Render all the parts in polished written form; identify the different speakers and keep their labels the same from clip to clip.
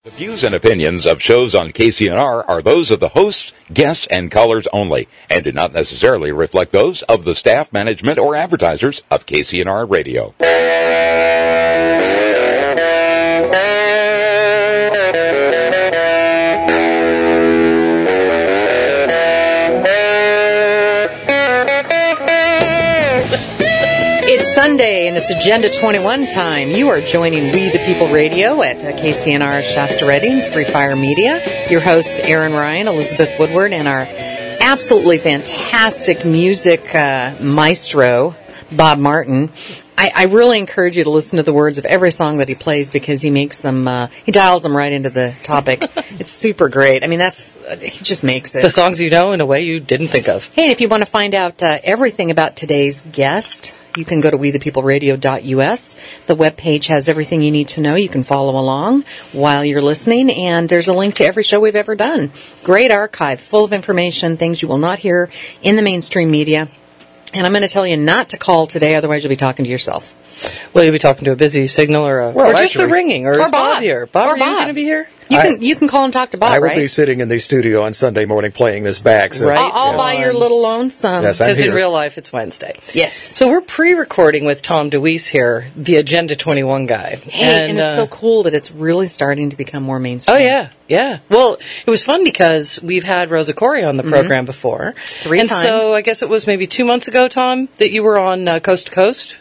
Speaker 1: The views and opinions of shows on KCNR are those of the hosts, guests, and callers only, and do not necessarily reflect those of the staff, management, or advertisers of KCNR Radio.
Speaker 2: Sunday, and it's Agenda 21 time. You are joining We the People Radio at KCNR Shasta Redding, Free Fire Media. Your hosts, Aaron Ryan, Elizabeth Woodward, and our absolutely fantastic music maestro, Bob Martin. I really encourage you to listen to the words of every song that he plays because he makes them, he dials them right into the topic. It's super great. I mean, he just makes it.
Speaker 3: The songs you know in a way you didn't think of.
Speaker 2: Hey, and if you want to find out everything about today's guest, you can go to wethepeopleradio.us. The webpage has everything you need to know. You can follow along while you're listening, and there's a link to every show we've ever done. Great archive, full of information, things you will not hear in the mainstream media. And I'm going to tell you not to call today, otherwise you'll be talking to yourself.
Speaker 3: Well, you'll be talking to a busy signal or just the ringing, or is Bob here? Bob, are you going to be here?
Speaker 2: You can call and talk to Bob, right?
Speaker 4: I will be sitting in the studio on Sunday morning playing this back. So.
Speaker 3: Right.
Speaker 2: All by your little lonesome.
Speaker 4: Yes,
Speaker 3: because in real life it's Wednesday.
Speaker 2: Yes.
Speaker 3: So we're pre-recording with Tom DeWeese here, the Agenda 21 guy.
Speaker 2: Hey, and it's so cool that it's really starting to become more mainstream.
Speaker 3: Oh, yeah. Yeah. Well, it was fun because we've had Rosa Corey on the program before.
Speaker 2: 3 times.
Speaker 3: And so I guess it was maybe 2 months ago, Tom, that you were on Coast to Coast?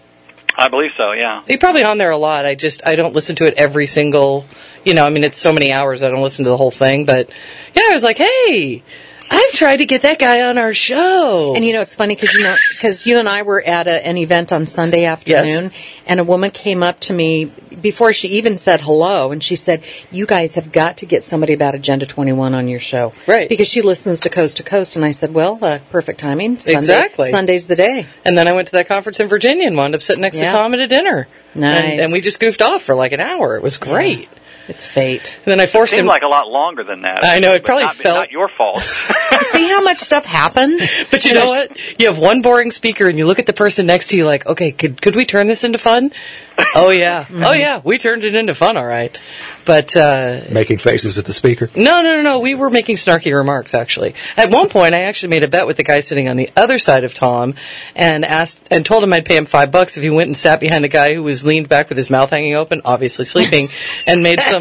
Speaker 5: I believe so, yeah.
Speaker 3: You're probably on there a lot. I don't listen to it every single, it's so many hours I don't listen to the whole thing. But, yeah, I was like, hey, I've tried to get that guy on our show.
Speaker 2: And, it's funny because you and I were at an event on Sunday afternoon, and a woman came up to me before she even said hello, and she said, you guys have got to get somebody about Agenda 21 on your show.
Speaker 3: Right.
Speaker 2: Because she listens to Coast, and I said, well, perfect timing.
Speaker 3: Exactly.
Speaker 2: Sunday's the day.
Speaker 3: And then I went to that conference in Virginia and wound up sitting next to Tom at a dinner.
Speaker 2: Nice.
Speaker 3: And we just goofed off for like an hour. It was great.
Speaker 2: Yeah. It's fate.
Speaker 3: And then I forced him.
Speaker 5: It seemed like a lot longer than that.
Speaker 3: I know, it probably felt.
Speaker 5: Not your fault.
Speaker 2: See how much stuff happens?
Speaker 3: But you know what? You have one boring speaker and you look at the person next to you like, okay, could we turn this into fun? Oh, yeah. Mm-hmm. Oh, yeah. We turned it into fun, all right. But,
Speaker 4: making faces at the speaker?
Speaker 3: No. We were making snarky remarks, actually. At one point, I actually made a bet with the guy sitting on the other side of Tom and told him I'd pay him $5 if he went and sat behind a guy who was leaned back with his mouth hanging open, obviously sleeping, and made some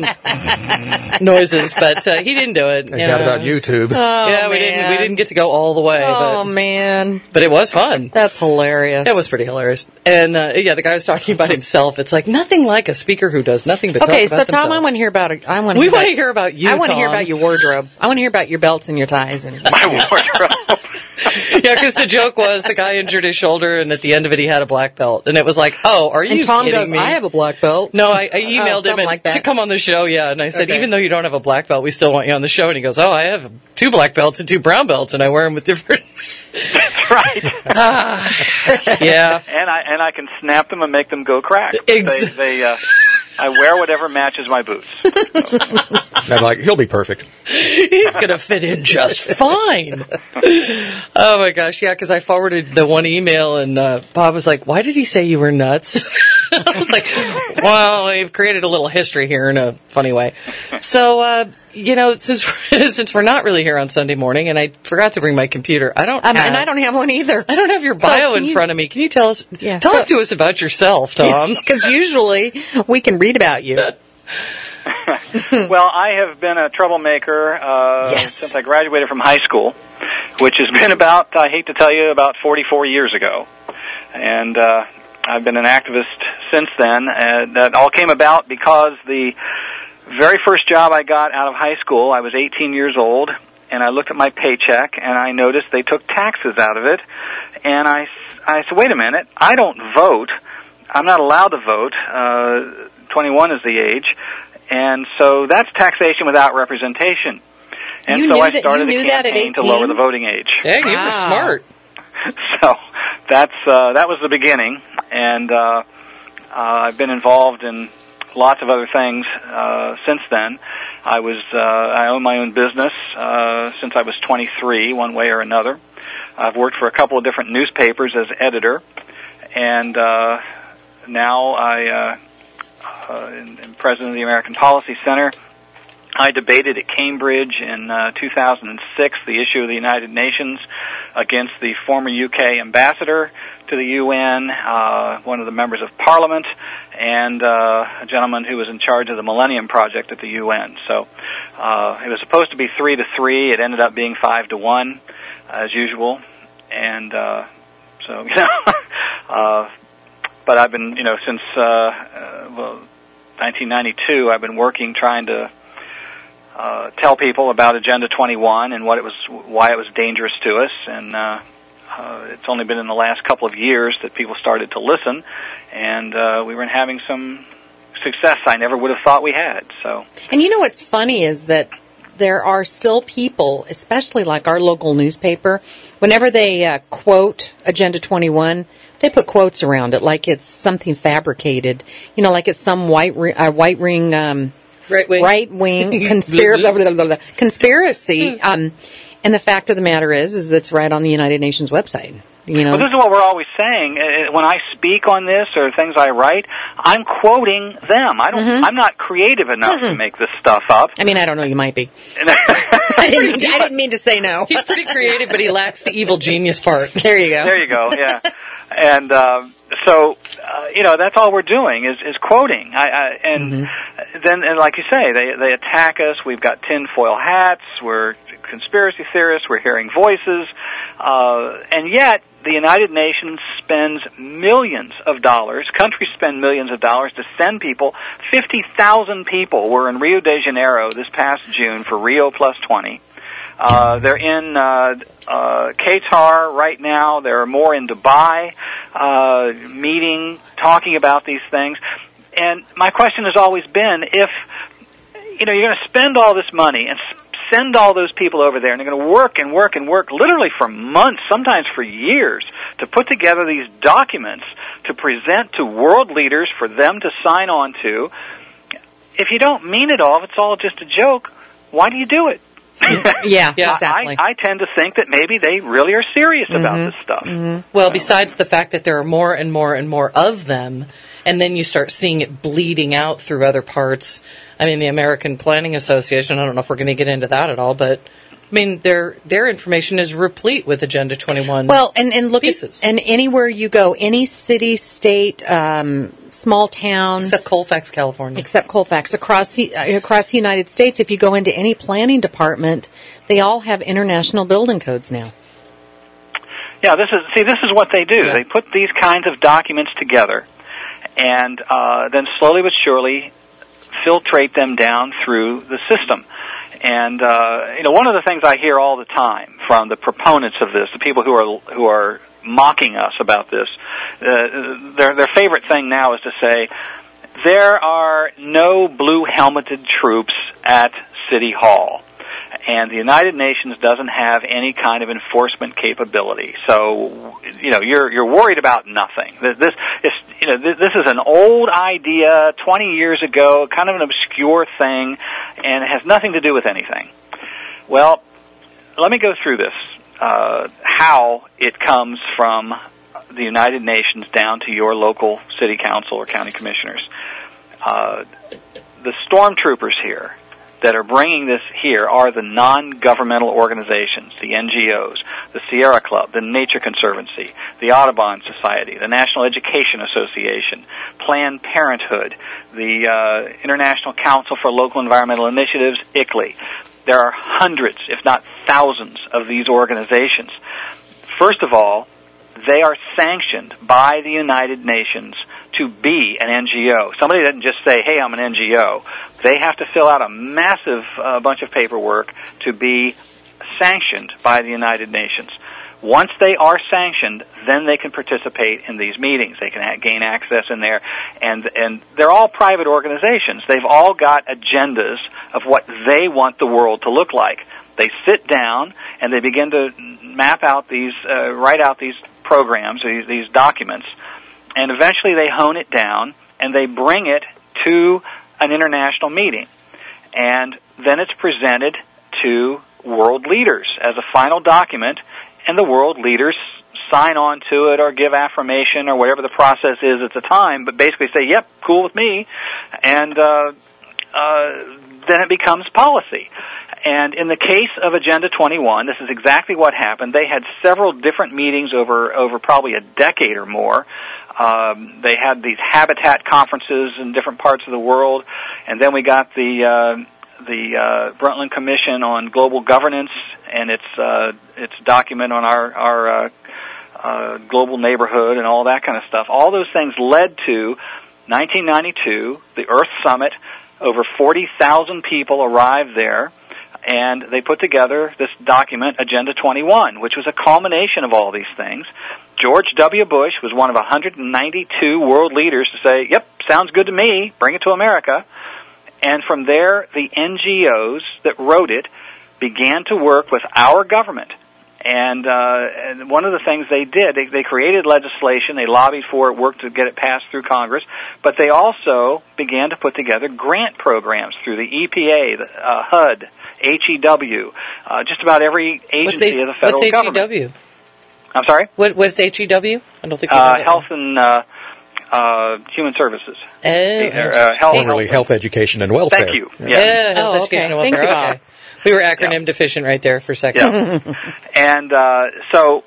Speaker 3: noises, but he didn't do it.
Speaker 4: They got it on YouTube.
Speaker 2: Oh,
Speaker 3: yeah, we didn't get to go all the way.
Speaker 2: Man.
Speaker 3: But it was fun.
Speaker 2: That's hilarious.
Speaker 3: It was pretty hilarious. And, the guy was talking about himself. It's like nothing like a speaker who does nothing but talk about
Speaker 2: themselves.
Speaker 3: Tom,
Speaker 2: I want to hear about it.
Speaker 3: We want to hear about you,
Speaker 2: I want to hear
Speaker 3: Tom.
Speaker 2: about your wardrobe. I want to hear about your belts and your ties. And
Speaker 5: My wardrobe.
Speaker 3: Yeah, because the joke was the guy injured his shoulder, and at the end of it, he had a black belt. And it was like, oh, are you
Speaker 2: and Tom
Speaker 3: kidding
Speaker 2: goes,
Speaker 3: me?
Speaker 2: I have a black belt.
Speaker 3: No, I emailed him
Speaker 2: like
Speaker 3: to come on the show, and I said,
Speaker 2: Okay.
Speaker 3: even though you don't have a black belt, we still want you on the show. And he goes, oh, I have 2 black belts and 2 brown belts, and I wear them with different...
Speaker 5: That's right.
Speaker 3: Yeah.
Speaker 5: And I can snap them and make them go crack.
Speaker 3: Exactly.
Speaker 5: I wear whatever matches my boots.
Speaker 4: I'm like, he'll be perfect.
Speaker 3: He's going to fit in just fine. Oh, my gosh. Yeah, because I forwarded the one email, and Bob was like, why did he say you were nuts? I was like, well, we've created a little history here in a funny way. So, since we're not really here on Sunday morning, and I forgot to bring my computer,
Speaker 2: and I don't have one either.
Speaker 3: I don't have your bio in front of me. Can you talk to us about yourself, Tom?
Speaker 2: Because usually we can read about you.
Speaker 5: Well, I have been a troublemaker since I graduated from high school, which has been about, I hate to tell you, about 44 years ago. And I've been an activist since then. That all came about because the very first job I got out of high school, I was 18 years old, and I looked at my paycheck, and I noticed they took taxes out of it. And I said, wait a minute, I don't vote. I'm not allowed to vote. 21 is the age. And so that's taxation without representation. And so I started a campaign to lower the voting age.
Speaker 3: Hey, you were smart.
Speaker 5: So that was the beginning. And I've been involved in lots of other things since then. I own my own business since I was 23, one way or another. I've worked for a couple of different newspapers as editor, and now I am president of the American Policy Center, I debated at Cambridge in 2006 the issue of the United Nations against the former UK ambassador to the UN, one of the members of Parliament, and a gentleman who was in charge of the Millennium Project at the UN. So it was supposed to be 3-3. It ended up being 5-1, as usual. And so, but I've been, since 1992, I've been working trying to tell people about Agenda 21 and why it was dangerous to us, and it's only been in the last couple of years that people started to listen, and we were having some success I never would have thought we had. So,
Speaker 2: and what's funny is that there are still people, especially like our local newspaper, whenever they quote Agenda 21. They put quotes around it like it's something fabricated, like it's some right-wing conspiracy. And the fact of the matter is that's right on the United Nations website.
Speaker 5: Well, this is what we're always saying. When I speak on this or things I write, I'm quoting them. I'm not creative enough to make this stuff up.
Speaker 2: I mean, I don't know. You might be. I didn't mean to say no.
Speaker 3: He's pretty creative, but he lacks the evil genius part.
Speaker 2: There you go.
Speaker 5: There you go. Yeah. And so that's all we're doing is quoting. Then, like you say, they attack us. We've got tinfoil hats. We're conspiracy theorists. We're hearing voices, and yet the United Nations spends millions of dollars. Countries spend millions of dollars to send people. 50,000 people were in Rio de Janeiro this past June for Rio Plus 20. They're in Qatar right now. There are more in Dubai, meeting, talking about these things. And my question has always been, if you're going to spend all this money and send all those people over there, and they're going to work and work and work literally for months, sometimes for years, to put together these documents to present to world leaders for them to sign on to. If you don't mean it all, if it's all just a joke, why do you do it?
Speaker 2: Yeah, exactly.
Speaker 5: I tend to think that maybe they really are serious about this stuff.
Speaker 3: Well, besides the fact that there are more and more and more of them, and then you start seeing it bleeding out through other parts. I mean, the American Planning Association, I don't know if we're going to get into that at all, but I mean, their information is replete with Agenda 21
Speaker 2: Well, and look
Speaker 3: pieces.
Speaker 2: And anywhere you go, any city, state, small town,
Speaker 3: except Colfax, California.
Speaker 2: Except Colfax, across the United States, if you go into any planning department, they all have international building codes now.
Speaker 5: Yeah, this is what they do. Yeah. They put these kinds of documents together, and then slowly but surely filtrate them down through the system. And one of the things I hear all the time from the proponents of this, the people who are mocking us about this, their favorite thing now is to say there are no blue-helmeted troops at City Hall, and the United Nations doesn't have any kind of enforcement capability. So, you're worried about nothing. This is an old idea, 20 years ago, kind of an obscure thing, and it has nothing to do with anything. Well, let me go through this, how it comes from the United Nations down to your local city council or county commissioners. The stormtroopers here that are bringing this here are the non-governmental organizations, the NGOs, the Sierra Club, the Nature Conservancy, the Audubon Society, the National Education Association, Planned Parenthood, the International Council for Local Environmental Initiatives, ICLEI. There are hundreds, if not thousands, of these organizations. First of all, they are sanctioned by the United Nations to be an NGO. Somebody doesn't just say, hey, I'm an NGO. They have to fill out a massive bunch of paperwork to be sanctioned by the United Nations. Once they are sanctioned, then they can participate in these meetings. They can gain access in there. And they're all private organizations. They've all got agendas of what they want the world to look like. They sit down and they begin to map out these, write out these programs, these documents, and eventually they hone it down and they bring it to an international meeting. And then it's presented to world leaders as a final document, and the world leaders sign on to it or give affirmation or whatever the process is at the time, but basically say, yep, cool with me. And then it becomes policy. And in the case of Agenda 21, this is exactly what happened. They had several different meetings over probably a decade or more. They had these habitat conferences in different parts of the world, and then we got the Brundtland Commission on Global Governance and its document on our global neighborhood and all that kind of stuff. All those things led to 1992, the Earth Summit. Over 40,000 people arrived there, and they put together this document, Agenda 21, which was a culmination of all these things. George W. Bush was one of 192 world leaders to say, yep, sounds good to me, bring it to America. And from there, the NGOs that wrote it began to work with our government. And one of the things they did, they created legislation, they lobbied for it, worked to get it passed through Congress, but they also began to put together grant programs through the EPA, the HUD, HEW, just about every agency of the federal government.
Speaker 3: What's HEW?
Speaker 5: I'm sorry?
Speaker 3: What's HEW? I don't think we know that.
Speaker 5: Health and Human Services.
Speaker 4: Health education and welfare.
Speaker 5: Thank you.
Speaker 3: Yeah, health education and welfare.
Speaker 2: Thank you, Bob.
Speaker 3: Okay. We were acronym deficient right there for a second.
Speaker 5: Yeah. And so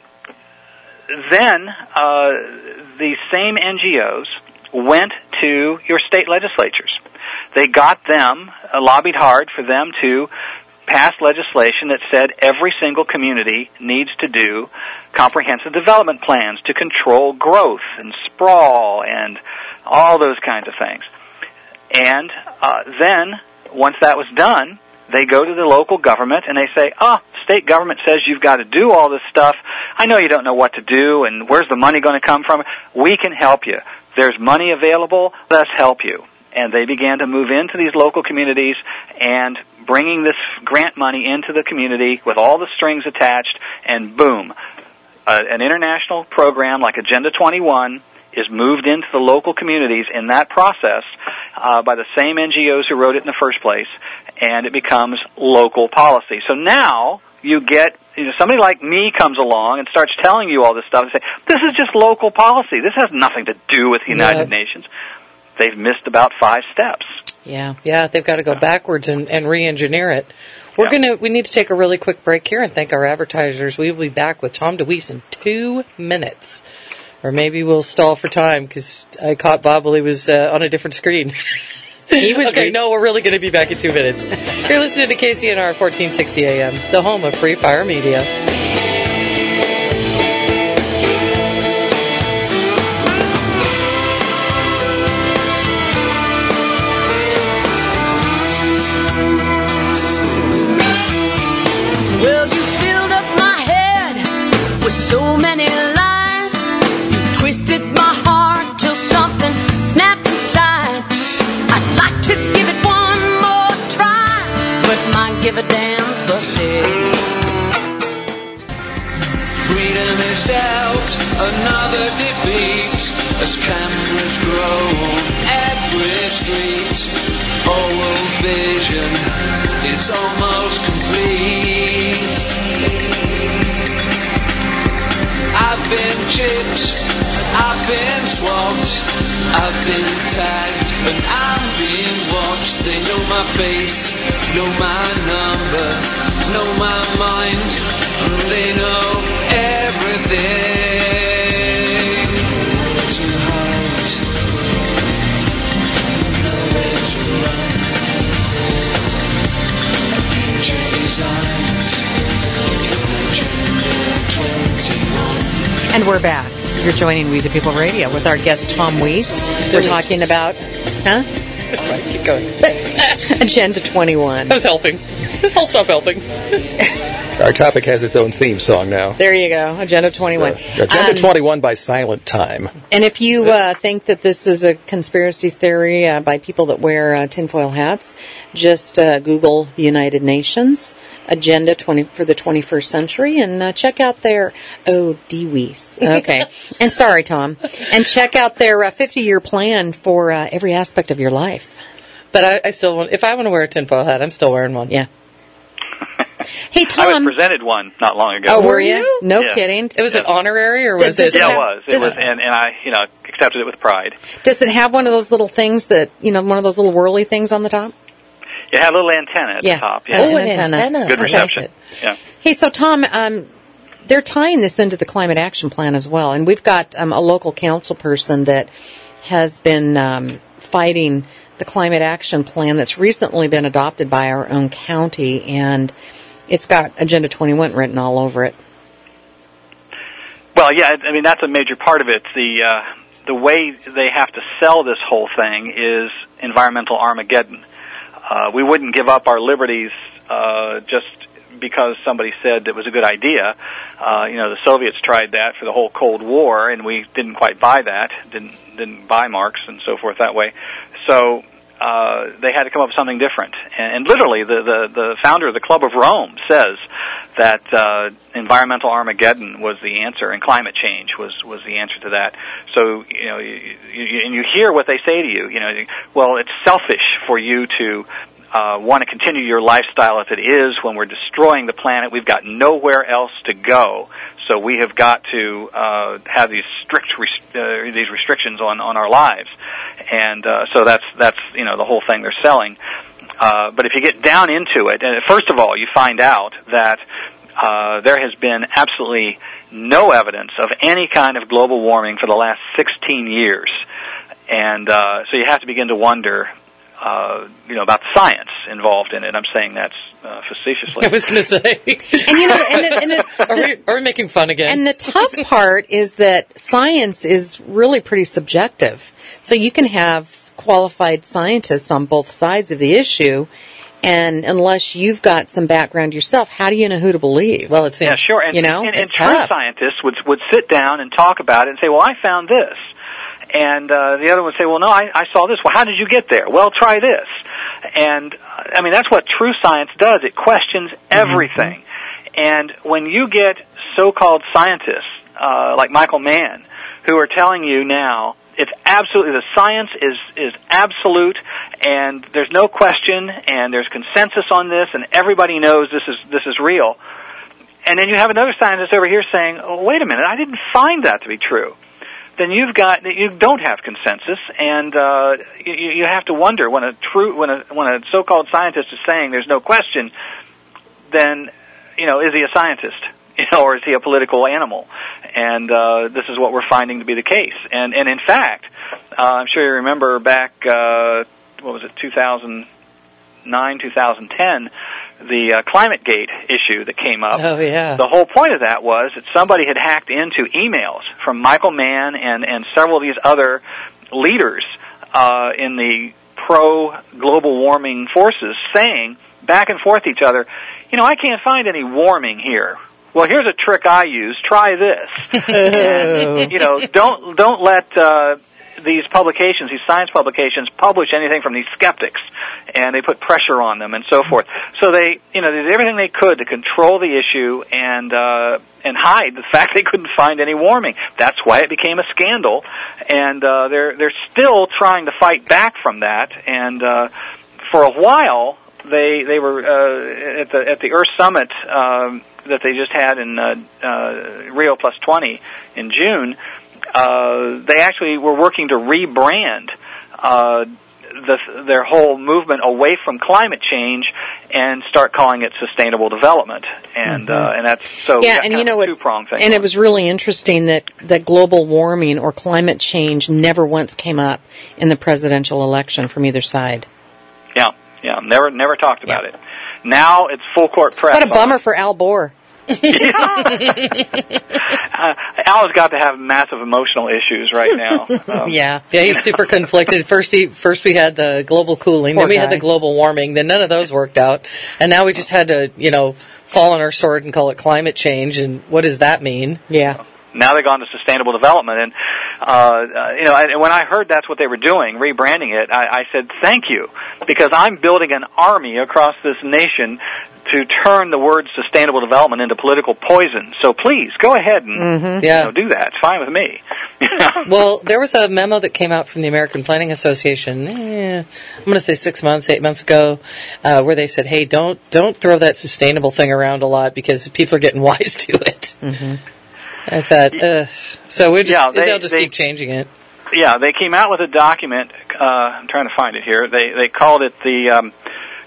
Speaker 5: then the same NGOs went to your state legislatures. They got them, lobbied hard for them to pass legislation that said every single community needs to do comprehensive development plans to control growth and sprawl and all those kinds of things. And then, once that was done, they go to the local government and they say, state government says you've got to do all this stuff. I know you don't know what to do, and where's the money going to come from? We can help you. There's money available. Let's help you. And they began to move into these local communities and bringing this grant money into the community with all the strings attached, and boom, an international program like Agenda 21 is moved into the local communities in that process by the same NGOs who wrote it in the first place, and it becomes local policy. So now you get, somebody like me comes along and starts telling you all this stuff and say, this is just local policy. This has nothing to do with the United Nations. They've missed about 5 steps.
Speaker 3: Yeah, they've got to go backwards and re-engineer it. We need to take a really quick break here and thank our advertisers. We will be back with Tom DeWeese in 2 minutes. Or maybe we'll stall for time because I caught Bob while he was on a different screen.
Speaker 2: He was
Speaker 3: okay, no, we're really going to be back in 2 minutes. You're listening to KCNR 1460 AM, the home of Free Fire Media.
Speaker 6: Well, you filled up my head with so many lies. You twisted my heart till something snapped inside. I'd like to give it one more try, but my give a damn's busted.
Speaker 7: Freedom is doubt, another defeat, as cameras grow on every street. Orwell's vision is almost complete. I've been chipped, I've been swapped, I've been tagged, and I'm being watched. They know my face, know my number, know my mind, and they know everything. To hide, nowhere to run, a future designed, Agenda 21.
Speaker 2: And we're back. You're joining We the People Radio with our guest Tom Weiss. We're talking about,
Speaker 3: Right, keep going.
Speaker 2: Agenda 21.
Speaker 3: I was helping. I'll stop helping.
Speaker 4: Our topic has its own theme song now.
Speaker 2: There you go, Agenda 21.
Speaker 4: Agenda 21 by Silent Time.
Speaker 2: And if you think that this is a conspiracy theory by people that wear tinfoil hats, just Google the United Nations Agenda 20 for the 21st century and check out their DeWeese. Okay. And sorry, Tom. And check out their 50-year plan for every aspect of your life.
Speaker 3: But I still want, if I want to wear a tinfoil hat, I'm still wearing one.
Speaker 2: Yeah. Hey, Tom.
Speaker 5: I was presented one not long ago.
Speaker 2: Oh, were you? No
Speaker 5: Yeah.
Speaker 2: kidding.
Speaker 3: It was an honorary, or was it?
Speaker 5: Yeah, it was. It was, and I, accepted it with pride.
Speaker 2: Does it have one of those little things that, one of those little whirly things on the top?
Speaker 5: It had a little antenna at the top. Yeah.
Speaker 2: Oh, an antenna.
Speaker 5: Good reception. Yeah.
Speaker 2: Hey, so Tom, they're tying this into the Climate Action Plan as well, and we've got a local council person that has been fighting the Climate Action Plan that's recently been adopted by our own county, and it's got Agenda 21 written all over it.
Speaker 5: Well, yeah, I mean, that's a major part of it. The way they have to sell this whole thing is environmental Armageddon. We wouldn't give up our liberties just because somebody said it was a good idea. The Soviets tried that for the whole Cold War, and we didn't quite buy that, didn't buy Marx and so forth that way. So they had to come up with something different. And literally, the founder of the Club of Rome says that environmental Armageddon was the answer, and climate change was the answer to that. So, and you hear what they say to you, well, it's selfish for you to want to continue your lifestyle as it is when we're destroying the planet. We've got nowhere else to go. So we have got to have these strict these restrictions on our lives, and so that's the whole thing they're selling. But if you get down into it, and first of all, you find out that there has been absolutely no evidence of any kind of global warming for the last 16 years, and so you have to begin to wonder. About the science involved in it. I'm saying that's facetiously.
Speaker 3: I was going to say. Are we making fun again?
Speaker 2: And the tough part is that science is really pretty subjective. So you can have qualified scientists on both sides of the issue, and unless you've got some background yourself, how do you know who to believe?
Speaker 3: Well, it seems,
Speaker 5: yeah, sure. And,
Speaker 2: it's
Speaker 5: true
Speaker 2: tough.
Speaker 5: Scientists would sit down and talk about it and say, well, I found this. And the other would say, well, no, I saw this. Well, how did you get there? Well, try this. And, I mean, that's what true science does. It questions everything. Mm-hmm. And when you get so-called scientists like Michael Mann who are telling you now it's absolutely, the science is absolute, and there's no question, and there's consensus on this, and everybody knows this is real. And then you have another scientist over here saying, oh, wait a minute, I didn't find that to be true. Then you don't have consensus, and you have to wonder when a so-called scientist is saying there's no question, then is he a scientist, or is he a political animal? And this is what we're finding to be the case. And in fact, I'm sure you remember back 2009, 2010. The ClimateGate issue that came up.
Speaker 3: Oh, yeah.
Speaker 5: The whole point of that was that somebody had hacked into emails from Michael Mann and several of these other leaders in the pro-global warming forces saying back and forth each other, I can't find any warming here. Well, here's a trick I use. Try this. And, don't let these publications, these science publications, publish anything from these skeptics, and they put pressure on them and so forth. So they did everything they could to control the issue and hide the fact they couldn't find any warming. That's why it became a scandal, and they're still trying to fight back from that. And for a while, they were at the Earth Summit that they just had in Rio Plus 20 in June. They actually were working to rebrand their whole movement away from climate change and start calling it sustainable development. And and that's so
Speaker 2: and
Speaker 5: two-pronged thing.
Speaker 2: And it was really interesting that global warming or climate change never once came up in the presidential election from either side.
Speaker 5: Yeah, never talked about it. Now it's full court press.
Speaker 2: What a bummer for Al Gore.
Speaker 5: Al's got to have massive emotional issues right now.
Speaker 3: Yeah, he's super conflicted. First we had the global cooling, then we had the global warming, then none of those worked out, and now we just had to, fall on our sword and call it climate change. And what does that mean?
Speaker 2: Yeah.
Speaker 5: Now they've gone to sustainable development, and when I heard that's what they were doing, rebranding it, I said thank you, because I'm building an army across this nation to turn the word sustainable development into political poison. So please go ahead and do that. It's fine with me.
Speaker 3: Well, there was a memo that came out from the American Planning Association. I'm going to say 8 months ago, where they said, "Hey, don't throw that sustainable thing around a lot because people are getting wise to it." Mm-hmm. I thought, so they'll just keep changing it.
Speaker 5: Yeah, they came out with a document. I'm trying to find it here. They called it the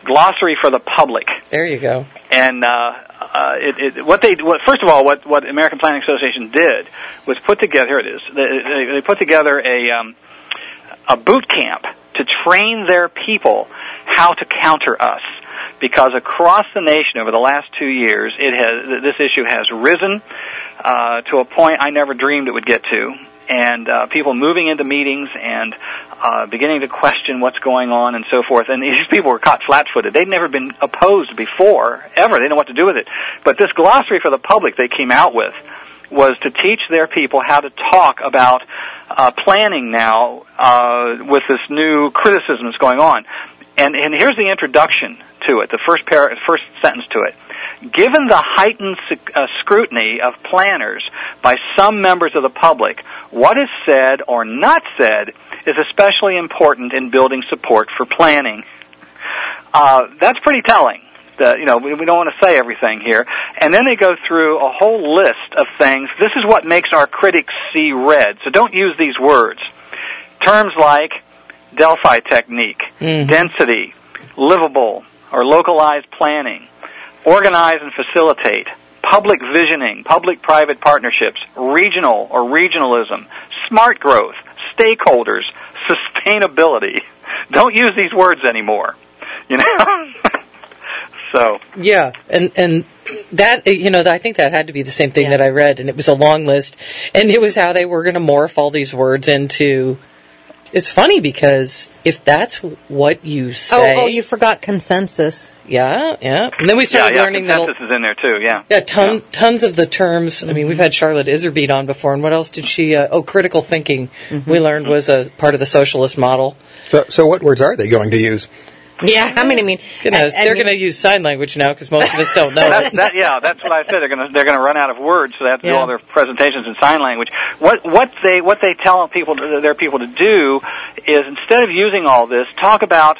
Speaker 5: glossary for the public.
Speaker 3: There you go.
Speaker 5: And first of all, what American Planning Association did was put together. Here it is. They put together a boot camp to train their people how to counter us, because across the nation over the last 2 years, this issue has risen to a point I never dreamed it would get to, and people moving into meetings and beginning to question what's going on and so forth. And these people were caught flat-footed. They'd never been opposed before, ever. They didn't know what to do with it. But this glossary for the public they came out with was to teach their people how to talk about planning now with this new criticism that's going on. And here's the introduction to it, the first sentence to it. Given the heightened scrutiny of planners by some members of the public, what is said or not said is especially important in building support for planning. That's pretty telling. We don't want to say everything here. And then they go through a whole list of things. This is what makes our critics see red. So don't use these words. Terms like Delphi technique, density, livable or localized planning, organize and facilitate, public visioning, public-private partnerships, regional or regionalism, smart growth, stakeholders, sustainability. Don't use these words anymore. So
Speaker 3: yeah, and that I think that had to be the same thing that I read, and it was a long list, and it was how they were going to morph all these words into. It's funny because if that's what you say...
Speaker 2: Oh, you forgot consensus.
Speaker 3: Yeah. And then we started learning that...
Speaker 5: consensus is in there, too, yeah.
Speaker 3: Yeah, tons of the terms. I mean, we've had Charlotte Iserbyt on before, and what else did she... critical thinking, we learned was a part of the socialist model.
Speaker 4: So what words are they going to use?
Speaker 2: Yeah, I mean,
Speaker 3: goodness, they're going to use sign language now because most of us don't know it.
Speaker 5: That's what I said. They're going to run out of words, so they have to do all their presentations in sign language. What they tell their people to do is, instead of using all this, talk about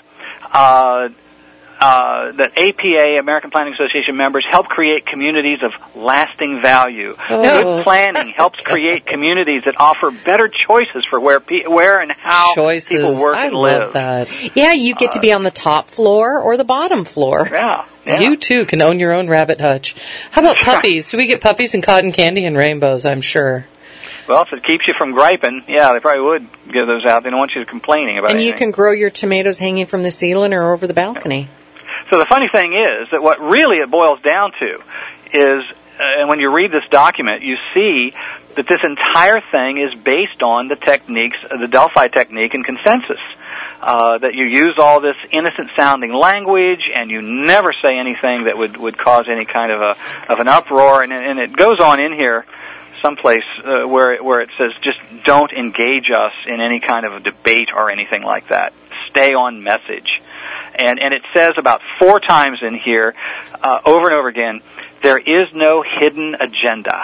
Speaker 5: that APA, American Planning Association members, help create communities of lasting value. Good planning helps create communities that offer better choices for where and how people work and live.
Speaker 3: I love that.
Speaker 2: Yeah, you get to be on the top floor or the bottom floor.
Speaker 5: Yeah.
Speaker 3: You, too, can own your own rabbit hutch. How about puppies? Do we get puppies and cotton candy and rainbows? I'm sure.
Speaker 5: Well, if it keeps you from griping, they probably would give those out. They don't want you complaining about anything.
Speaker 2: And you can grow your tomatoes hanging from the ceiling or over the balcony.
Speaker 5: So the funny thing is that what really it boils down to is, and when you read this document, you see that this entire thing is based on the techniques, the Delphi technique and consensus. That you use all this innocent-sounding language, and you never say anything that would cause any kind of an uproar. And it goes on in here someplace where it says, just don't engage us in any kind of a debate or anything like that. Stay on message. And it says about 4 times in here, over and over again, there is no hidden agenda.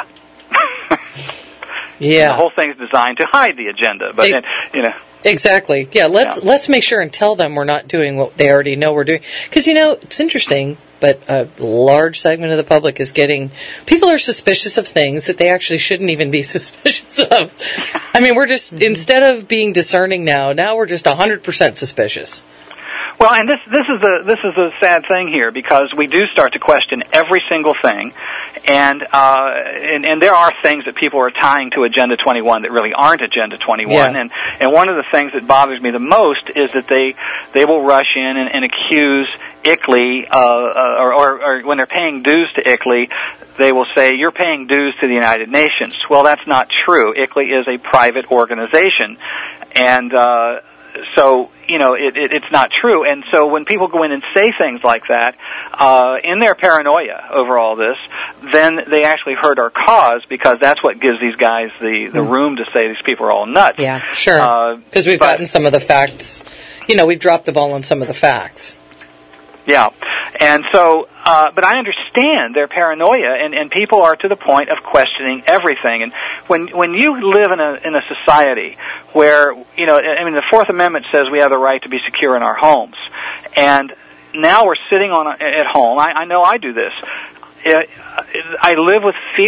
Speaker 3: Yeah.
Speaker 5: The whole thing's designed to hide the agenda, but
Speaker 3: Exactly. Yeah, let's make sure and tell them we're not doing what they already know we're doing. Because, it's interesting, but a large segment of the public is people are suspicious of things that they actually shouldn't even be suspicious of. I mean, we're just, instead of being discerning now we're just 100% suspicious.
Speaker 5: Well, and this is the sad thing here, because we do start to question every single thing, and there are things that people are tying to Agenda 21 that really aren't Agenda 21, and one of the things that bothers me the most is that they will rush in and accuse ICLEI, or when they're paying dues to ICLEI, they will say, you're paying dues to the United Nations. Well, that's not true. ICLEI is a private organization, and so, it's not true. And so when people go in and say things like that, in their paranoia over all this, then they actually hurt our cause, because that's what gives these guys the room to say these people are all nuts.
Speaker 3: Yeah, sure. Because we've gotten some of the facts. We've dropped the ball on some of the facts.
Speaker 5: Yeah. And so, but I understand their paranoia, and people are to the point of questioning everything. And when you live in a society where, the Fourth Amendment says we have the right to be secure in our homes, and now we're sitting at home. I know I do this. I live with fear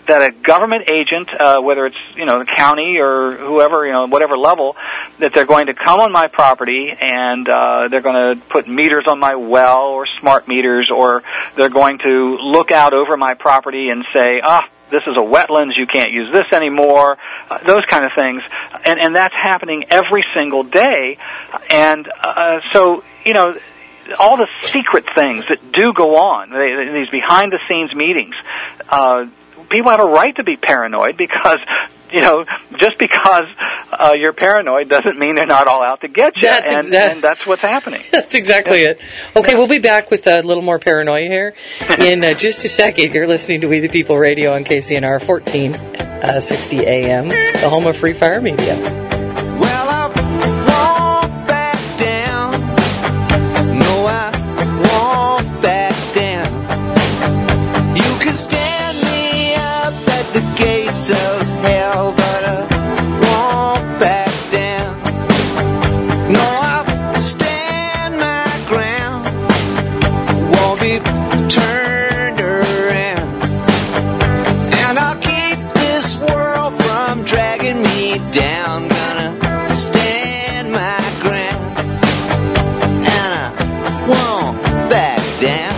Speaker 5: that a government agent, whether it's the county or whoever, whatever level, that they're going to come on my property and they're going to put meters on my well or smart meters, or they're going to look out over my property and say, this is a wetlands, you can't use this anymore, those kind of things. And that's happening every single day. And so, all the secret things that do go on, these behind-the-scenes meetings, people have a right to be paranoid because, just because you're paranoid doesn't mean they're not all out to get you. And that's what's happening. That's
Speaker 3: exactly it. Okay, we'll be back with a little more paranoia here in just a second. You're listening to We the People Radio on KCNR 1460 AM, the home of Free Fire Media.
Speaker 7: Well, I won't back down. No, I won't back down. You can stand me up at the gates of hell, but I won't back down. No, I'll stand my ground. Won't be turned around. And I'll keep this world from dragging me down. Gonna stand my ground. And I won't back down.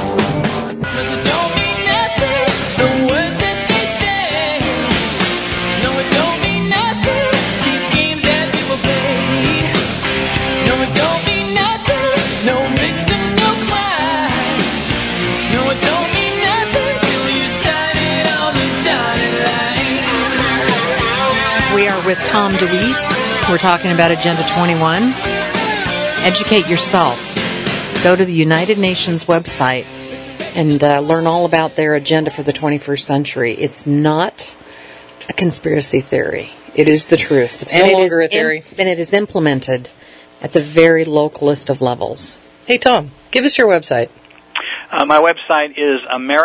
Speaker 2: With Tom DeWeese. We're talking about Agenda 21. Educate yourself. Go to the United Nations website and learn all about their agenda for the 21st century. It's not a conspiracy theory. It is the truth.
Speaker 3: It's no longer a theory.
Speaker 2: And it is implemented at the very localist of levels.
Speaker 3: Hey, Tom, give us your website.
Speaker 5: My website is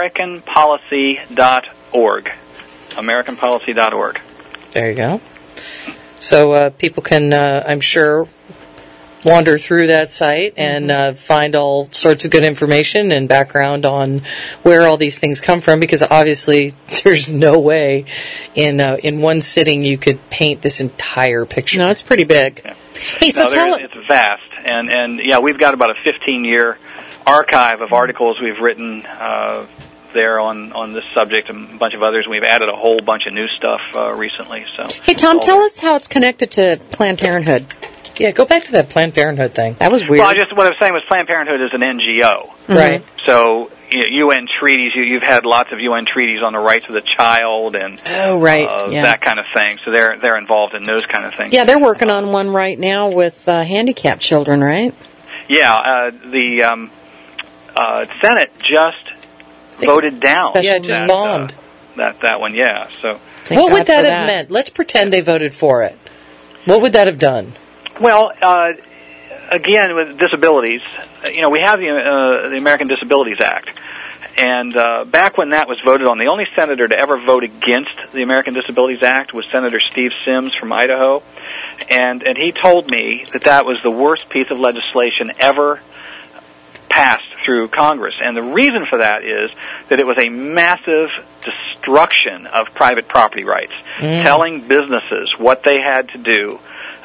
Speaker 5: AmericanPolicy.org. AmericanPolicy.org.
Speaker 3: There you go. So people can, I'm sure, wander through that site and find all sorts of good information and background on where all these things come from, because obviously there's no way in one sitting you could paint this entire picture.
Speaker 2: No, it's pretty big.
Speaker 5: Yeah.
Speaker 2: Hey, so
Speaker 5: it's vast, and we've got about a 15-year archive of articles we've written there on this subject and a bunch of others. We've added a whole bunch of new stuff recently. So,
Speaker 2: hey, Tom, tell us how it's connected to Planned Parenthood.
Speaker 3: Yeah, go back to that Planned Parenthood thing.
Speaker 2: That was weird.
Speaker 5: Well, what I was saying was Planned Parenthood is an NGO.
Speaker 3: Mm-hmm. Right.
Speaker 5: So, UN treaties, you've had lots of UN treaties on the rights of the child and that kind of thing. So they're involved in those kind of things.
Speaker 2: Yeah, they're working on one right now with handicapped children, right?
Speaker 5: Yeah, the Senate just voted down.
Speaker 3: Just bombed.
Speaker 5: That one, yeah. So
Speaker 3: what would that have meant? Let's pretend they voted for it. What would that have done?
Speaker 5: Well, again, with disabilities, we have the American Disabilities Act. And back when that was voted on, the only senator to ever vote against the American Disabilities Act was Senator Steve Sims from Idaho. And he told me that was the worst piece of legislation ever passed through Congress. And the reason for that is that it was a massive destruction of private property rights, telling businesses what they had to do.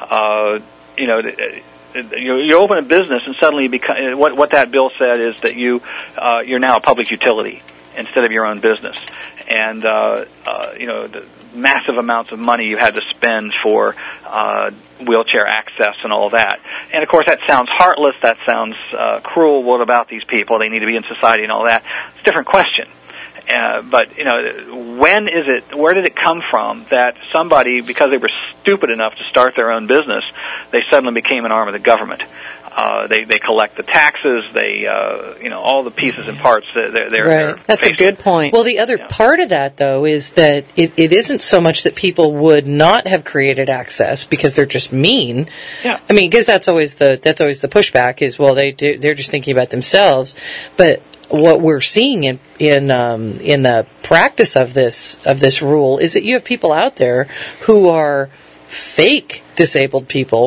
Speaker 5: You open a business and suddenly what that bill said is that you're now a public utility instead of your own business. And the massive amounts of money you had to spend for wheelchair access and all that. And of course that sounds heartless, that sounds cruel. What about these people? They need to be in society and all that. It's a different question. But where did it come from that somebody, because they were stupid enough to start their own business, they suddenly became an arm of the government? They collect the taxes, all the pieces and parts. They're
Speaker 2: That's a good point.
Speaker 3: Well, the other part of that, though, is that it isn't so much that people would not have created access because they're just mean.
Speaker 5: Yeah.
Speaker 3: I mean, because that's always the pushback is, well, they're just thinking about themselves. But what we're seeing in the practice of this rule is that you have people out there who are fake disabled people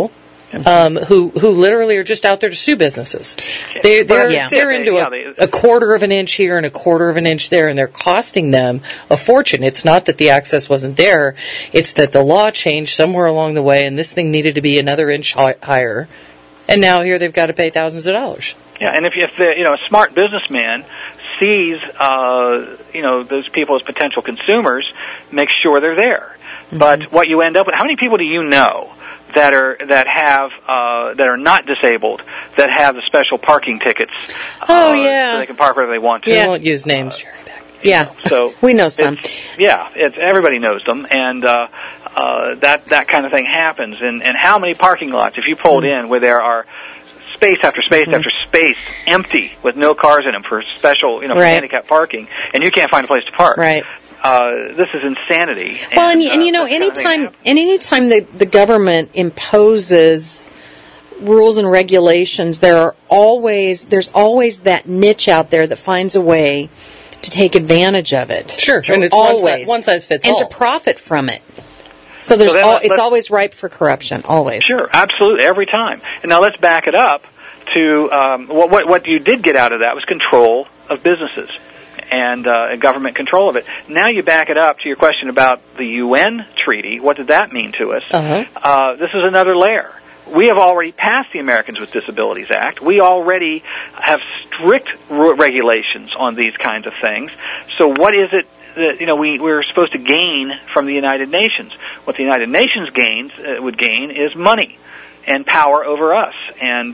Speaker 3: who literally are just out there to sue businesses. They're into a quarter of an inch here and a quarter of an inch there, and they're costing them a fortune. It's not that the access wasn't there; it's that the law changed somewhere along the way, and this thing needed to be another inch higher. And now here they've got to pay thousands of dollars.
Speaker 5: Yeah, and if a smart businessman sees those people as potential consumers, makes sure they're there. Mm-hmm. But what you end up with, how many people do you know that are not disabled that have the special parking tickets? So they can park wherever they want to.
Speaker 3: Yeah, I won't use names, Jerry.
Speaker 5: So
Speaker 2: we know some.
Speaker 5: Everybody knows them, and that kind of thing happens. And how many parking lots, if you pulled in where there are space after space after space empty with no cars in them for special, for handicap parking, and you can't find a place to park.
Speaker 2: Right.
Speaker 5: This is insanity.
Speaker 2: Well, anytime the government imposes rules and regulations, there's always that niche out there that finds a way to take advantage of it.
Speaker 3: Sure, and it's
Speaker 2: always
Speaker 3: one size fits all,
Speaker 2: and to profit from it. So it's always ripe for corruption. Always.
Speaker 5: Sure, absolutely, every time. And now let's back it up to what you did get out of that was control of businesses and government control of it. Now you back it up to your question about the UN treaty. What did that mean to us? This is another layer. We have already passed the Americans with Disabilities Act. We already have strict regulations on these kinds of things. So what is it that we're supposed to gain from the United Nations? What the United Nations would gain is money and power over us. And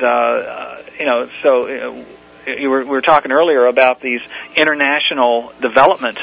Speaker 5: we were talking earlier about these international development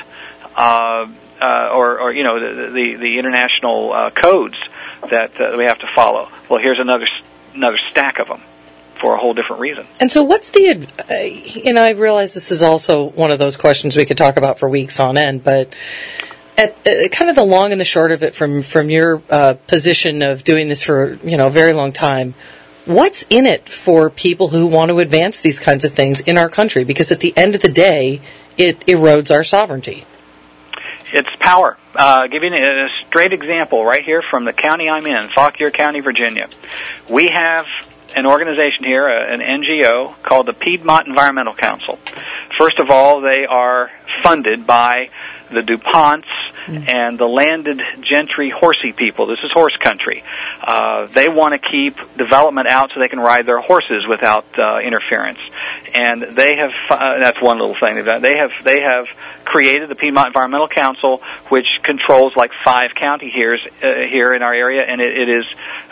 Speaker 5: the international codes that we have to follow. Well, here's another stack of them for a whole different reason.
Speaker 3: And so what's I realize this is also one of those questions we could talk about for weeks on end, but at kind of the long and the short of it from your position of doing this for, a very long time, what's in it for people who want to advance these kinds of things in our country? Because at the end of the day, it erodes our sovereignty.
Speaker 5: It's power. Giving a straight example right here from the county I'm in, Fauquier County, Virginia. We have an organization here, an NGO, called the Piedmont Environmental Council. First of all, they are funded by the DuPonts and the landed gentry horsey people. This is horse country. They want to keep development out so they can ride their horses without interference. And they have, that's one little thing they've done. They have created the Piedmont Environmental Council, which controls like 5 county here in our area, and it is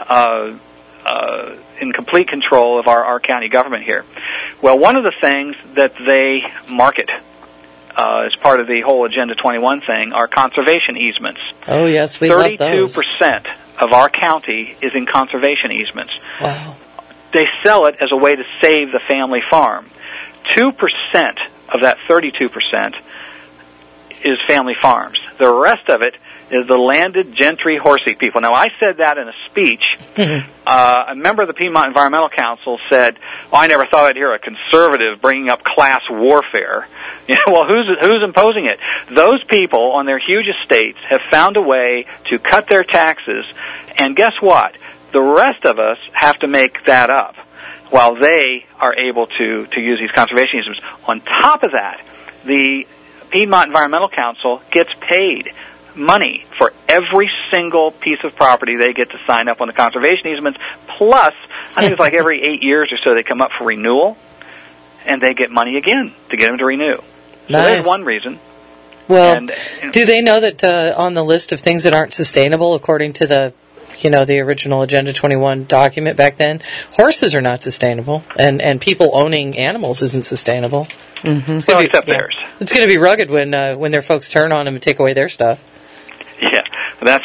Speaker 5: in complete control of our county government here. Well, one of the things that they market as part of the whole Agenda 21 thing are conservation easements.
Speaker 3: Oh, yes, we love those.
Speaker 5: 32% of our county is in conservation easements.
Speaker 3: Wow.
Speaker 5: They sell it as a way to save the family farm. 2% of that 32% is family farms. The rest of it is the landed gentry horsey people. Now, I said that in a speech. A member of the Piedmont Environmental Council said, I never thought I'd hear a conservative bringing up class warfare. Well, who's imposing it? Those people on their huge estates have found a way to cut their taxes, and guess what? The rest of us have to make that up while they are able to use these conservation easements. On top of that, the Piedmont Environmental Council gets paid money for every single piece of property they get to sign up on the conservation easements, plus, I think it's like every 8 years or so they come up for renewal, and they get money again to get them to renew. So there's one reason.
Speaker 3: Well, do they know that on the list of things that aren't sustainable, according to the original Agenda 21 document back then, horses are not sustainable, and people owning animals isn't sustainable.
Speaker 5: Mm-hmm. Except theirs.
Speaker 3: It's going to be rugged when their folks turn on them and take away their stuff.
Speaker 5: Yeah, that's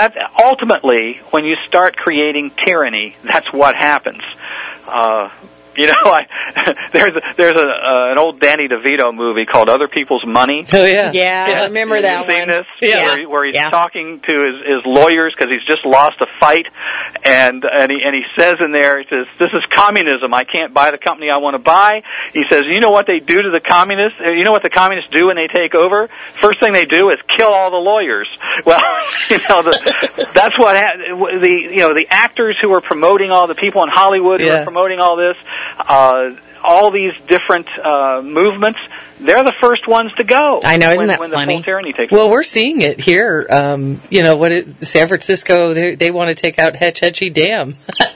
Speaker 5: ultimately when you start creating tyranny, that's what happens. You know, there's an old Danny DeVito movie called Other People's Money.
Speaker 3: Oh yeah,
Speaker 2: yeah, I remember that
Speaker 5: You've seen
Speaker 2: one.
Speaker 5: this?
Speaker 2: Yeah,
Speaker 5: where he's talking to his lawyers because he's just lost a fight, and he says in there, he says, "This is communism. I can't buy the company I want to buy." He says, "You know what they do to the communists? You know what the communists do when they take over? First thing they do is kill all the lawyers." Well, you know, that's what the actors who are promoting all the people in Hollywood who are promoting all this. All these different movements, they're the first ones to go.
Speaker 2: I know, isn't that
Speaker 5: when
Speaker 2: funny?
Speaker 5: The full tyranny takes
Speaker 3: well, we're seeing it here. San Francisco, they want to take out Hetch Hetchy Dam.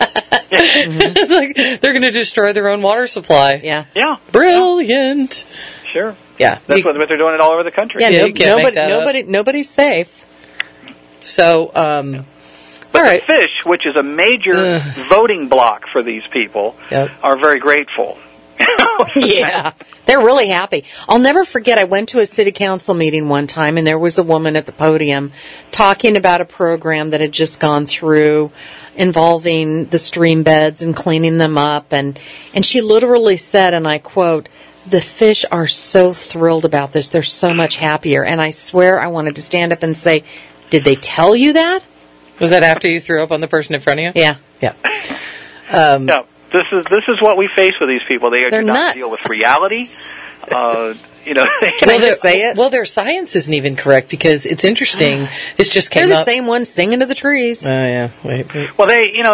Speaker 3: It's like they're going to destroy their own water supply.
Speaker 2: Yeah.
Speaker 3: Brilliant.
Speaker 5: Sure.
Speaker 3: Yeah.
Speaker 5: That's what they're doing it all over the country.
Speaker 2: Yeah,
Speaker 3: you can't make that up.
Speaker 2: nobody's safe.
Speaker 3: So,
Speaker 5: But the fish, which is a major voting block for these people, are very grateful.
Speaker 2: Yeah, they're really happy. I'll never forget, I went to a city council meeting one time, and there was a woman at the podium talking about a program that had just gone through involving the stream beds and cleaning them up, and she literally said, and I quote, "The fish are so thrilled about this. They're so much happier." And I swear I wanted to stand up and say, "Did they tell you that?"
Speaker 3: Was that after you threw up on the person in front of you?
Speaker 2: Yeah.
Speaker 5: No, this is what we face with these people. They do not
Speaker 2: nuts.
Speaker 5: deal with reality. Can
Speaker 2: I just say it?
Speaker 3: Well, their science isn't even correct because it's interesting. This just came
Speaker 2: They're the
Speaker 3: up.
Speaker 2: same ones singing to the trees.
Speaker 3: Oh yeah. Wait.
Speaker 5: Well,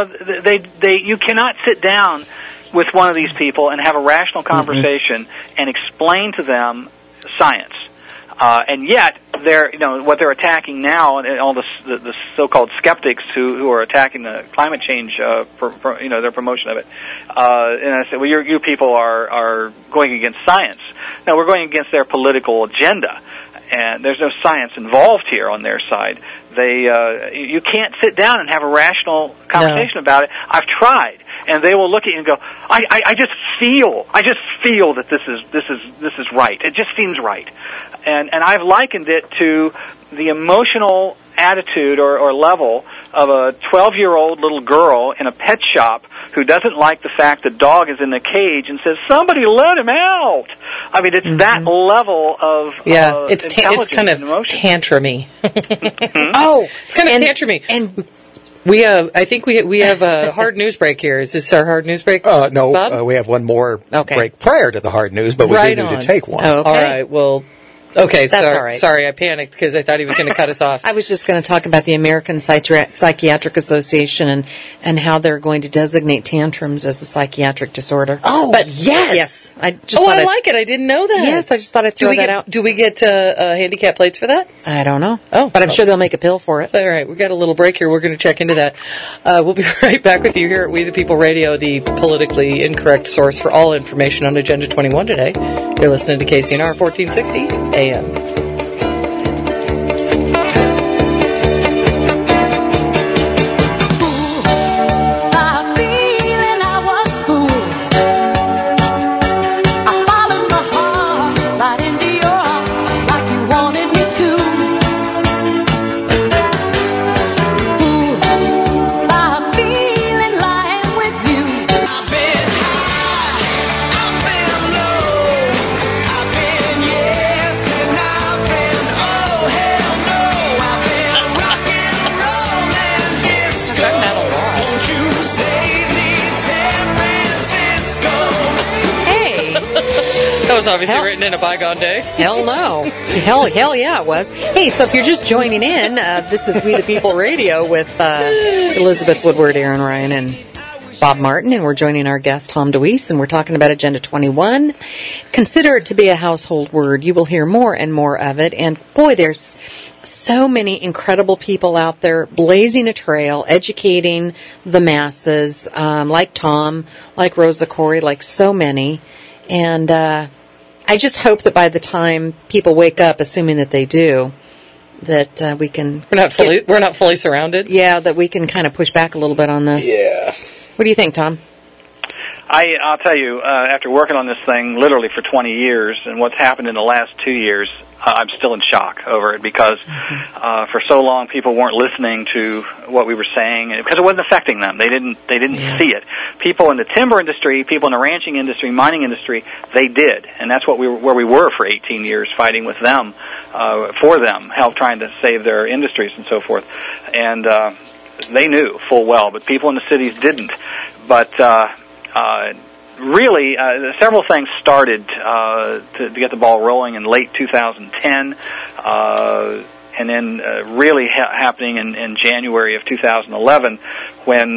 Speaker 5: you cannot sit down with one of these people and have a rational conversation and explain to them science. And yet, what they're attacking now, and all the so-called skeptics who are attacking the climate change, their promotion of it. And I said, well, you people are going against science. No, we're going against their political agenda, and there's no science involved here on their side. You can't sit down and have a rational conversation about it. I've tried. And they will look at you and go, I just feel that this is right. It just seems right. And I've likened it to the emotional attitude or level of a 12-year-old little girl in a pet shop who doesn't like the fact the dog is in the cage and says, "Somebody let him out." I mean, it's that level of
Speaker 3: it's kind of
Speaker 5: emotion.
Speaker 3: tantrumy.
Speaker 2: Oh,
Speaker 3: it's kind of tantrumy.
Speaker 2: And
Speaker 3: I think we have a hard news break here. Is this our hard news break?
Speaker 4: No,
Speaker 3: Bob?
Speaker 4: we have one more break prior to the hard news, but we do need to take one.
Speaker 2: Oh, okay.
Speaker 3: All right. Well, okay.
Speaker 2: That's all right.
Speaker 3: Sorry, I panicked because I thought he was going to cut us off.
Speaker 2: I was just going to talk about the American Psychiatric Association and how they're going to designate tantrums as a psychiatric disorder.
Speaker 3: Oh,
Speaker 2: but
Speaker 3: yes.
Speaker 2: I just
Speaker 3: I like it. I didn't know that.
Speaker 2: Yes, I just thought I'd throw that out.
Speaker 3: Do we get handicap plates for that?
Speaker 2: I don't know.
Speaker 3: Oh,
Speaker 2: but I'm sure they'll make a pill for it.
Speaker 3: All right, we got a little break here. We're going to check into that. We'll be right back with you here at We the People Radio, the politically incorrect source for all information on Agenda 21 today. You're listening to KCNR 1460 AM. That was obviously written in a bygone day.
Speaker 2: Hell no. Hell yeah, it was. Hey, so if you're just joining in, this is We the People Radio with Elizabeth Woodward, Aaron Ryan, and Bob Martin, and we're joining our guest, Tom DeWeese, and we're talking about Agenda 21. Consider it to be a household word. You will hear more and more of it, and boy, there's so many incredible people out there blazing a trail, educating the masses, like Tom, like Rosa Corey, like so many. And I just hope that by the time people wake up, assuming that they do, that we can...
Speaker 3: We're not fully surrounded?
Speaker 2: Yeah, that we can kind of push back a little bit on this.
Speaker 4: Yeah.
Speaker 2: What do you think, Tom?
Speaker 5: I'll tell you, after working on this thing literally for 20 years, and what's happened in the last 2 years, I'm still in shock over it because for so long people weren't listening to what we were saying because it wasn't affecting them. They didn't see it. People in the timber industry, people in the ranching industry, mining industry, they did, and that's where we were for 18 years, fighting with them, for them, trying to save their industries and so forth. And they knew full well, but people in the cities didn't. But really, several things started to get the ball rolling in late 2010, and then really happening in January of 2011 when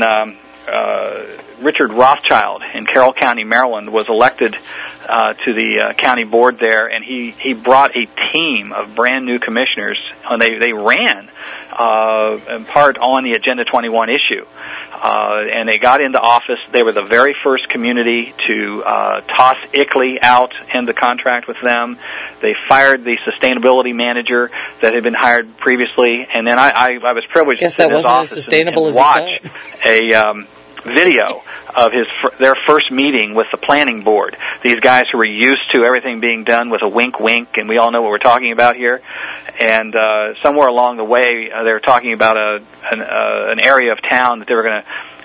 Speaker 5: Richard Rothschild in Carroll County, Maryland, was elected to the county board there, and he brought a team of brand new commissioners, and they ran in part on the Agenda 21 issue. And they got into office. They were the very first community to toss ICLEI out in the contract with them. They fired the sustainability manager that had been hired previously, and then I was privileged to sit in his office and watch a video of their first meeting with the planning board. These guys who were used to everything being done with a wink, wink, and we all know what we're talking about here. And somewhere along the way, they were talking about an area of town that they were going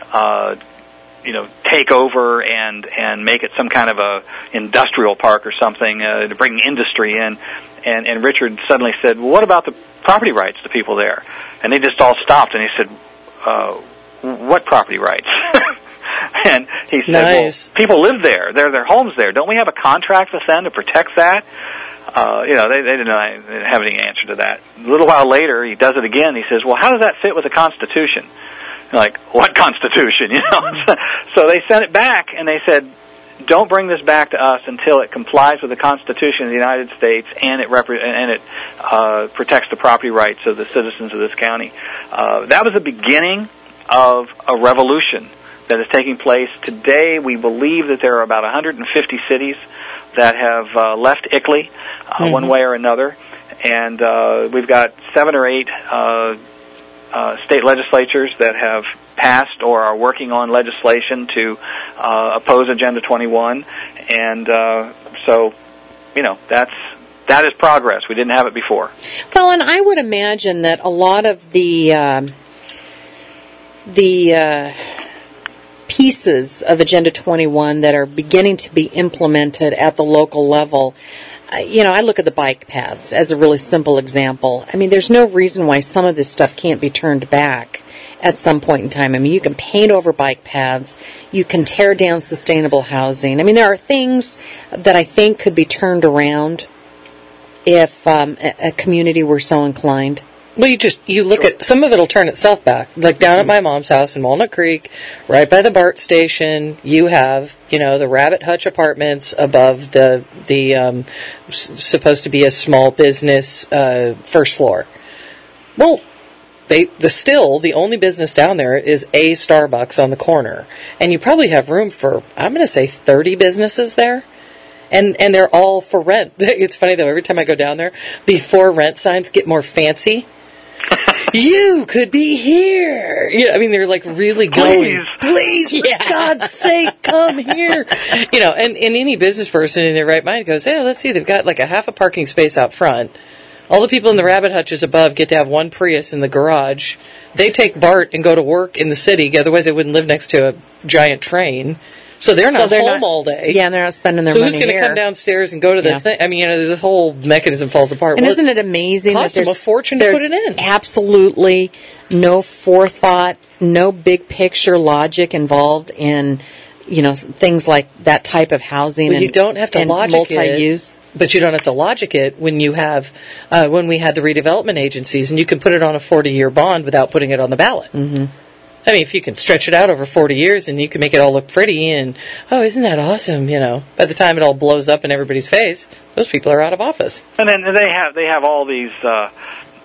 Speaker 5: to, take over and make it some kind of a industrial park or something to bring industry in. And Richard suddenly said, "Well, what about the property rights to people there?" And they just all stopped, and he said, "What property rights?" And he said,
Speaker 3: nice.
Speaker 5: "Well, people live there. Their homes there. Don't we have a contract with them to protect that?" They didn't have any answer to that. A little while later, he does it again. He says, "Well, how does that fit with the Constitution?" Like, what Constitution? So they sent it back, and they said, "Don't bring this back to us until it complies with the Constitution of the United States and it protects the property rights of the citizens of this county." That was the beginning of a revolution that is taking place. Today, we believe that there are about 150 cities that have left ICLEI one way or another, and we've got 7 or 8 state legislatures that have passed or are working on legislation to oppose Agenda 21, and so that is progress. We didn't have it before.
Speaker 2: Well, and I would imagine that a lot of the pieces of Agenda 21 that are beginning to be implemented at the local level, I look at the bike paths as a really simple example. I mean, there's no reason why some of this stuff can't be turned back at some point in time. I mean, you can paint over bike paths. You can tear down sustainable housing. I mean, there are things that I think could be turned around if a community were so inclined.
Speaker 3: Well, you look at, some of it will turn itself back. Like down at my mom's house in Walnut Creek, right by the BART station, you have, the Rabbit Hutch apartments above the supposed to be a small business first floor. Well, the only business down there is a Starbucks on the corner. And you probably have room for, I'm going to say 30 businesses there. And they're all for rent. It's funny, though, every time I go down there, the for rent signs get more fancy. You could be here. They're like really going, please, for God's sake, come here. And any business person in their right mind goes, hey, let's see, they've got like a half a parking space out front. All the people in the Rabbit Hutches above get to have one Prius in the garage. They take BART and go to work in the city. Otherwise, they wouldn't live next to a giant train. So they're not home all day.
Speaker 2: Yeah, and they're not spending their money here.
Speaker 3: So who's going to come downstairs and go to the thing? I mean, the whole mechanism falls apart.
Speaker 2: And isn't it amazing that
Speaker 3: there's a fortune to put it in?
Speaker 2: Absolutely no forethought, no big picture logic involved in, things like that type of housing.
Speaker 3: Well, you don't have to logic
Speaker 2: multi-use.
Speaker 3: it, but you don't have to logic it when you have when we had the redevelopment agencies, and you can put it on a 40-year bond without putting it on the ballot. Mm-hmm. I mean, if you can stretch it out over 40 years and you can make it all look pretty and, isn't that awesome, by the time it all blows up in everybody's face, those people are out of office.
Speaker 5: And then they have all these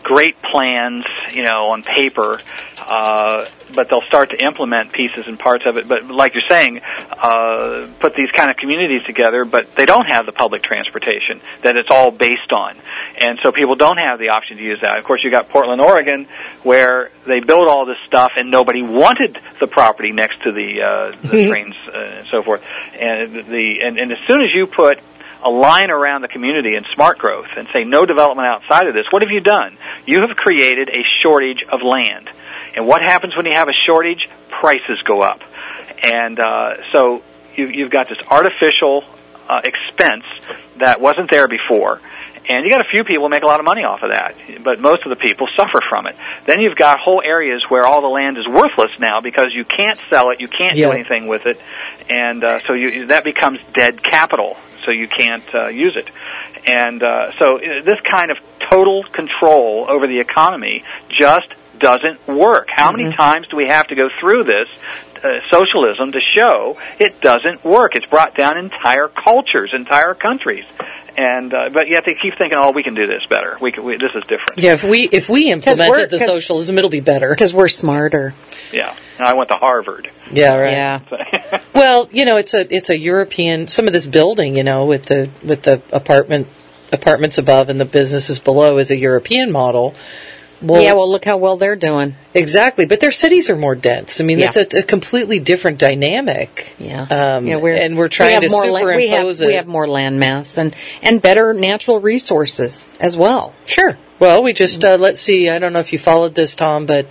Speaker 5: great plans, on paper, but they'll start to implement pieces and parts of it. But like you're saying, put these kind of communities together, but they don't have the public transportation that it's all based on. And so people don't have the option to use that. Of course, you got Portland, Oregon, where they built all this stuff and nobody wanted the property next to the trains and so forth. And and as soon as you put a line around the community in smart growth and say no development outside of this, what have you done? You have created a shortage of land. And what happens when you have a shortage? Prices go up. And so you've got this artificial expense that wasn't there before. And you got a few people who make a lot of money off of that, but most of the people suffer from it. Then you've got whole areas where all the land is worthless now because you can't sell it, you can't do anything with it, and so that becomes dead capital, so you can't use it. And so this kind of total control over the economy just doesn't work. How many times do we have to go through this socialism to show it doesn't work? It's brought down entire cultures, entire countries. And but yet they keep thinking, oh, we can do this better. This is different.
Speaker 3: Yeah, if we implemented the socialism, it'll be better
Speaker 2: because we're smarter.
Speaker 5: Yeah, and I went to Harvard.
Speaker 3: Yeah, right. Yeah. Well, it's a European. Some of this building, with the apartments above and the businesses below, is a European model.
Speaker 2: Well, look how well they're doing.
Speaker 3: Exactly, but their cities are more dense. I mean, that's a completely different dynamic.
Speaker 2: Yeah,
Speaker 3: we're trying to superimpose it.
Speaker 2: We have more land mass and better natural resources as well.
Speaker 3: Sure. Well, we just let's see. I don't know if you followed this, Tom, but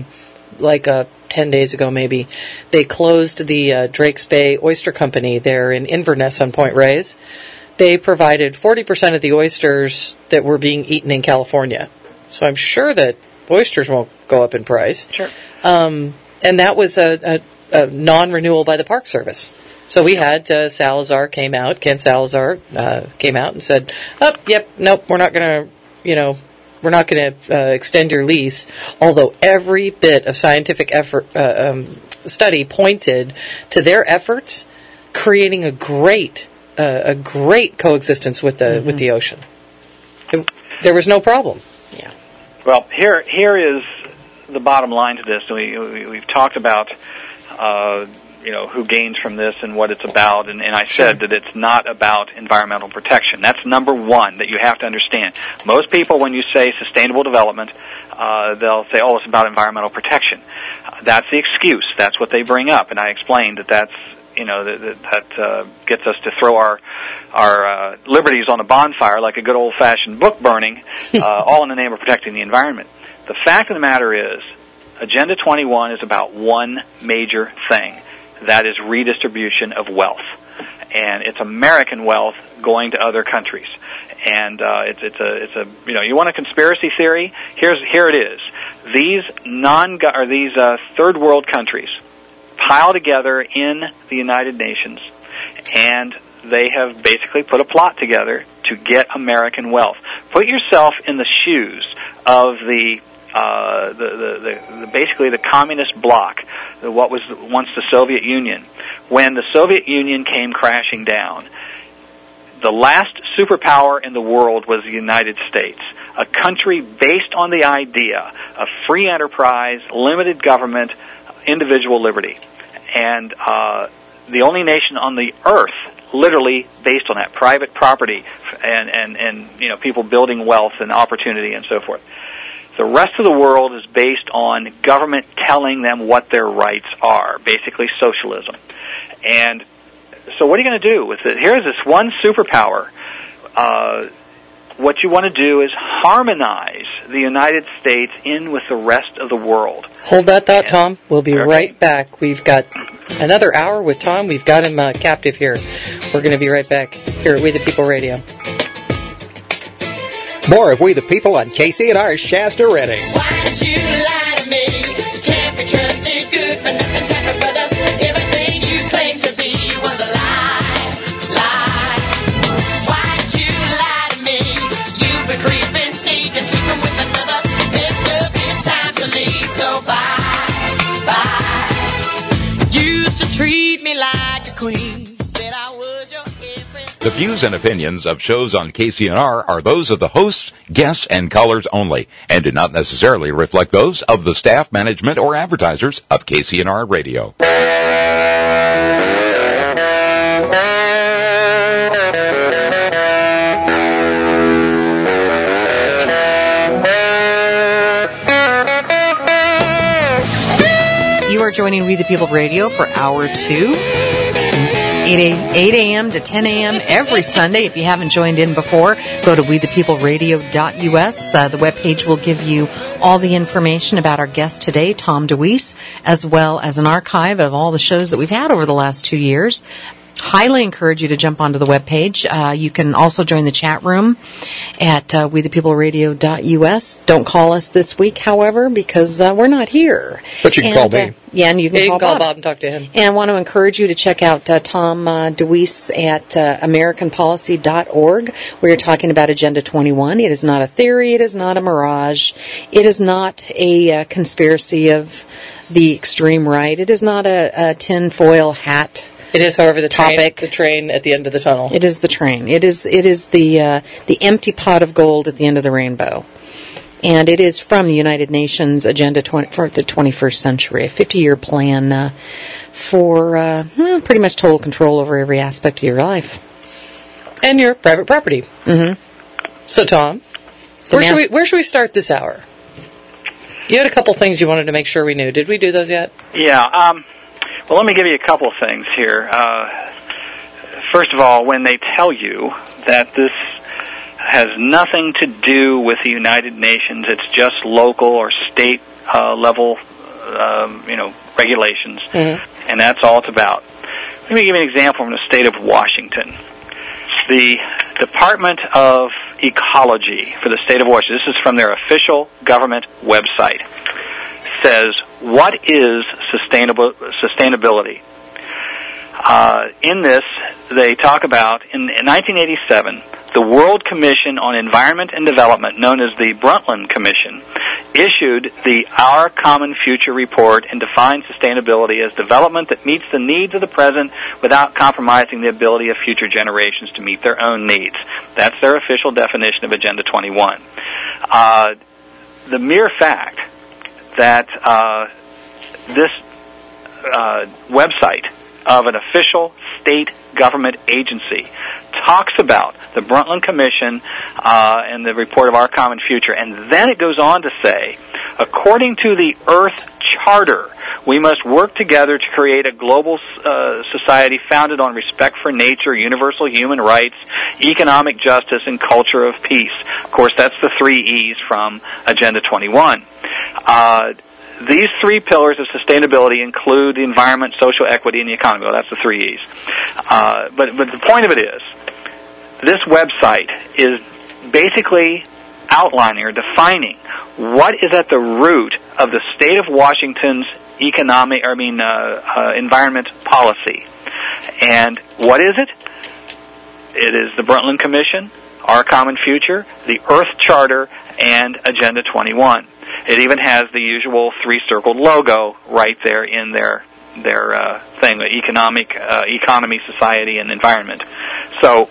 Speaker 3: 10 days ago maybe, they closed the Drakes Bay Oyster Company there in Inverness on Point Reyes. They provided 40% of the oysters that were being eaten in California. So I'm sure that oysters won't go up in price.
Speaker 5: Sure.
Speaker 3: And that was a non-renewal by the Park Service. So we had Ken Salazar came out and said, nope, we're not going to extend your lease. Although every bit of scientific study pointed to their efforts creating a great coexistence with the ocean. There was no problem.
Speaker 5: Yeah. Well, here is the bottom line to this. We've talked about who gains from this and what it's about, and I said that it's not about environmental protection. That's number one that you have to understand. Most people, when you say sustainable development, they'll say, "Oh, it's about environmental protection." That's the excuse. That's what they bring up, and I explained that gets us to throw our liberties on a bonfire like a good old-fashioned book burning, all in the name of protecting the environment. The fact of the matter is, Agenda 21 is about one major thing. That is redistribution of wealth. And it's American wealth going to other countries. And you want a conspiracy theory? Here it is. These third world countries pile together in the United Nations, and they have basically put a plot together to get American wealth. Put yourself in the shoes of basically the communist bloc, what was once the Soviet Union. When the Soviet Union came crashing down, the last superpower in the world was the United States, a country based on the idea of free enterprise, limited government, individual liberty. And the only nation on the earth literally based on that, private property and people building wealth and opportunity and so forth. The rest of the world is based on government telling them what their rights are, basically socialism. And so what are you going to do with it? Here's this one superpower. What you want to do is harmonize the United States in with the rest of the world.
Speaker 3: Hold that thought, Tom. We'll be right back. We've got another hour with Tom. We've got him captive here. We're going to be right back here at We the People Radio.
Speaker 4: More of We the People on KCNR Shasta Redding.
Speaker 7: Why did you lie to me? Can't be trusted, good for nothing type of brother. Everything you claimed to be was a lie. Why did you lie to me? You've been creeping, sneaking, sleeping with another. It's time to leave, so bye. Used to treat me like a queen. Said I was your everything.
Speaker 1: The views and opinions of shows on KCNR are those of the hosts, guests, and callers only, and do not necessarily reflect those of the staff, management, or advertisers of KCNR Radio.
Speaker 2: You are joining We the People Radio for Hour 2. 8 a.m. to 10 a.m. every Sunday. If you haven't joined in before, go to wethepeopleradio.us. The webpage will give you all the information about our guest today, Tom DeWeese, as well as an archive of all the shows that we've had over the last 2 years. Highly encourage you to jump onto the webpage. You can also join the chat room at wethepeopleradio.us. Don't call us this week, however, because we're not here.
Speaker 4: But you can call me.
Speaker 2: Yeah, and you can
Speaker 3: call Bob and talk to him.
Speaker 2: And I want to encourage you to check out Tom DeWeese at AmericanPolicy.org, where you're talking about Agenda 21. It is not a theory. It is not a mirage. It is not a conspiracy of the extreme right. It is not a tinfoil hat.
Speaker 3: It is, however, the train at the end of the tunnel.
Speaker 2: It is the train. It is the empty pot of gold at the end of the rainbow. And it is from the United Nations Agenda for the 21st Century, a 50-year plan for pretty much total control over every aspect of your life.
Speaker 3: And your private property.
Speaker 2: Mm-hmm.
Speaker 3: So, Tom, where should we start this hour? You had a couple things you wanted to make sure we knew. Did we do those yet?
Speaker 5: Yeah. Well, let me give you a couple of things here. First of all, when they tell you that this has nothing to do with the United Nations, it's just local or state level, regulations, and that's all it's about. Let me give you an example from the state of Washington. The Department of Ecology for the state of Washington, this is from their official government website, says, what is sustainability? In this, they talk about, in 1987, the World Commission on Environment and Development, known as the Brundtland Commission, issued the Our Common Future report and defined sustainability as development that meets the needs of the present without compromising the ability of future generations to meet their own needs. That's their official definition of Agenda 21. The mere fact that this website of an official state government agency talks about the Brundtland Commission and the report of Our Common Future, and then it goes on to say, according to the Earth Charter, we must work together to create a global society founded on respect for nature, universal human rights, economic justice, and culture of peace. Of course, that's the 3 E's from Agenda 21. These 3 pillars of sustainability include the environment, social equity, and the economy. Well, that's the 3 E's. But the point of it is, this website is basically outlining or defining what is at the root of the state of Washington's environment policy. And what is it? It is the Brundtland Commission, Our Common Future, the Earth Charter, and Agenda 21. It even has the usual 3-circled logo right there in their thing, the economy, society, and environment. So,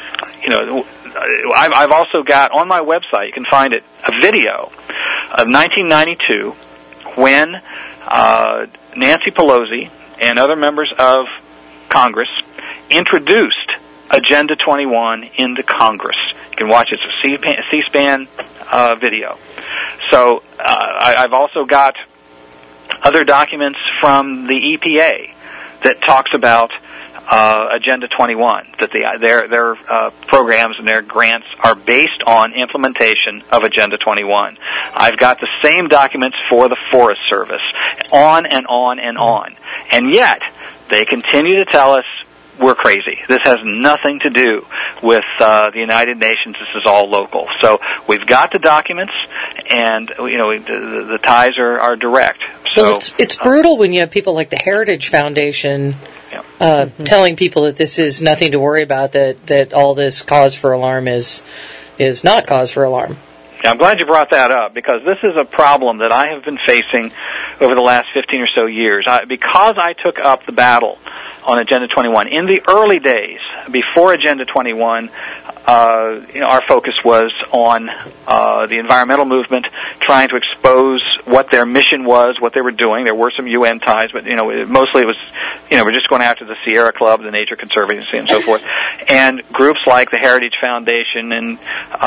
Speaker 5: I've also got on my website, you can find it, a video of 1992 when Nancy Pelosi and other members of Congress introduced Agenda 21 into Congress. You can watch it. It's a C-SPAN video. So I've also got other documents from the EPA that talks about Agenda 21, that their programs and their grants are based on implementation of Agenda 21. I've got the same documents for the Forest Service, on and on and on. And yet, they continue to tell us we're crazy. This has nothing to do with the United Nations. This is all local. So we've got the documents, and the ties are direct. So
Speaker 3: well, it's brutal when you have people like the Heritage Foundation telling people that this is nothing to worry about. That all this cause for alarm is not cause for alarm.
Speaker 5: Yeah, I'm glad you brought that up, because this is a problem that I have been facing over the last 15 or so years. Because I took up the battle on Agenda 21. In the early days, before Agenda 21, our focus was on the environmental movement, trying to expose what their mission was, what they were doing. There were some UN ties, but mostly it was, we're just going after the Sierra Club, the Nature Conservancy, and so forth. And groups like the Heritage Foundation and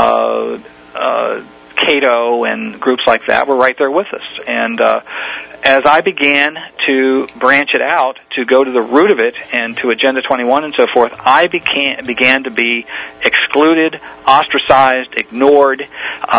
Speaker 5: Cato and groups like that were right there with us. And as I began to branch it out, to go to the root of it, and to Agenda 21 and so forth, I began to be excluded, ostracized, ignored,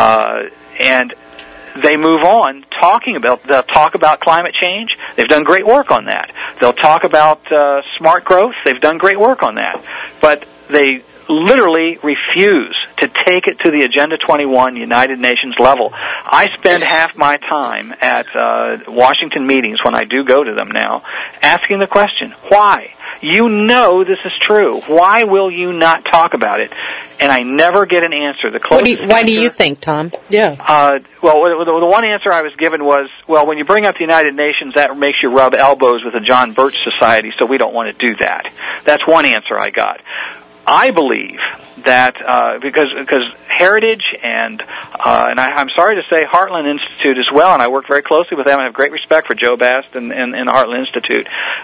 Speaker 5: and they move on they'll talk about climate change. They've done great work on that. They'll talk about smart growth. They've done great work on that. But they literally refuse to take it to the Agenda 21 United Nations level. I spend half my time at Washington meetings, when I do go to them now, asking the question, why? You know this is true. Why will you not talk about it? And I never get an answer.
Speaker 2: Why do you think, Tom?
Speaker 3: Yeah.
Speaker 5: Well, the one answer I was given was, well, when you bring up the United Nations, that makes you rub elbows with the John Birch Society, so we don't want to do that. That's one answer I got. I believe that because Heritage and I'm sorry to say Heartland Institute as well, and I work very closely with them. I have great respect for Joe Bast and the Heartland Institute,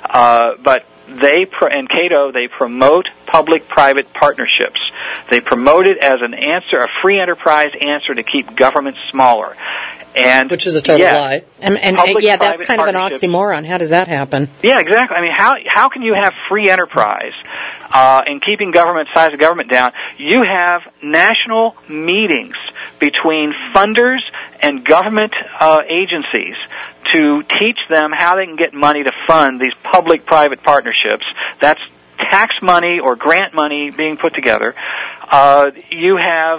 Speaker 5: but and Cato, they promote public-private partnerships. They promote it as an answer, a free enterprise answer to keep government smaller.
Speaker 3: Which is a total lie.
Speaker 2: And that's kind of an oxymoron. How does that happen?
Speaker 5: Yeah, exactly. I mean, how can you have free enterprise and keeping size of government down? You have national meetings between funders and government agencies to teach them how they can get money to fund these public-private partnerships. That's tax money or grant money being put together. You have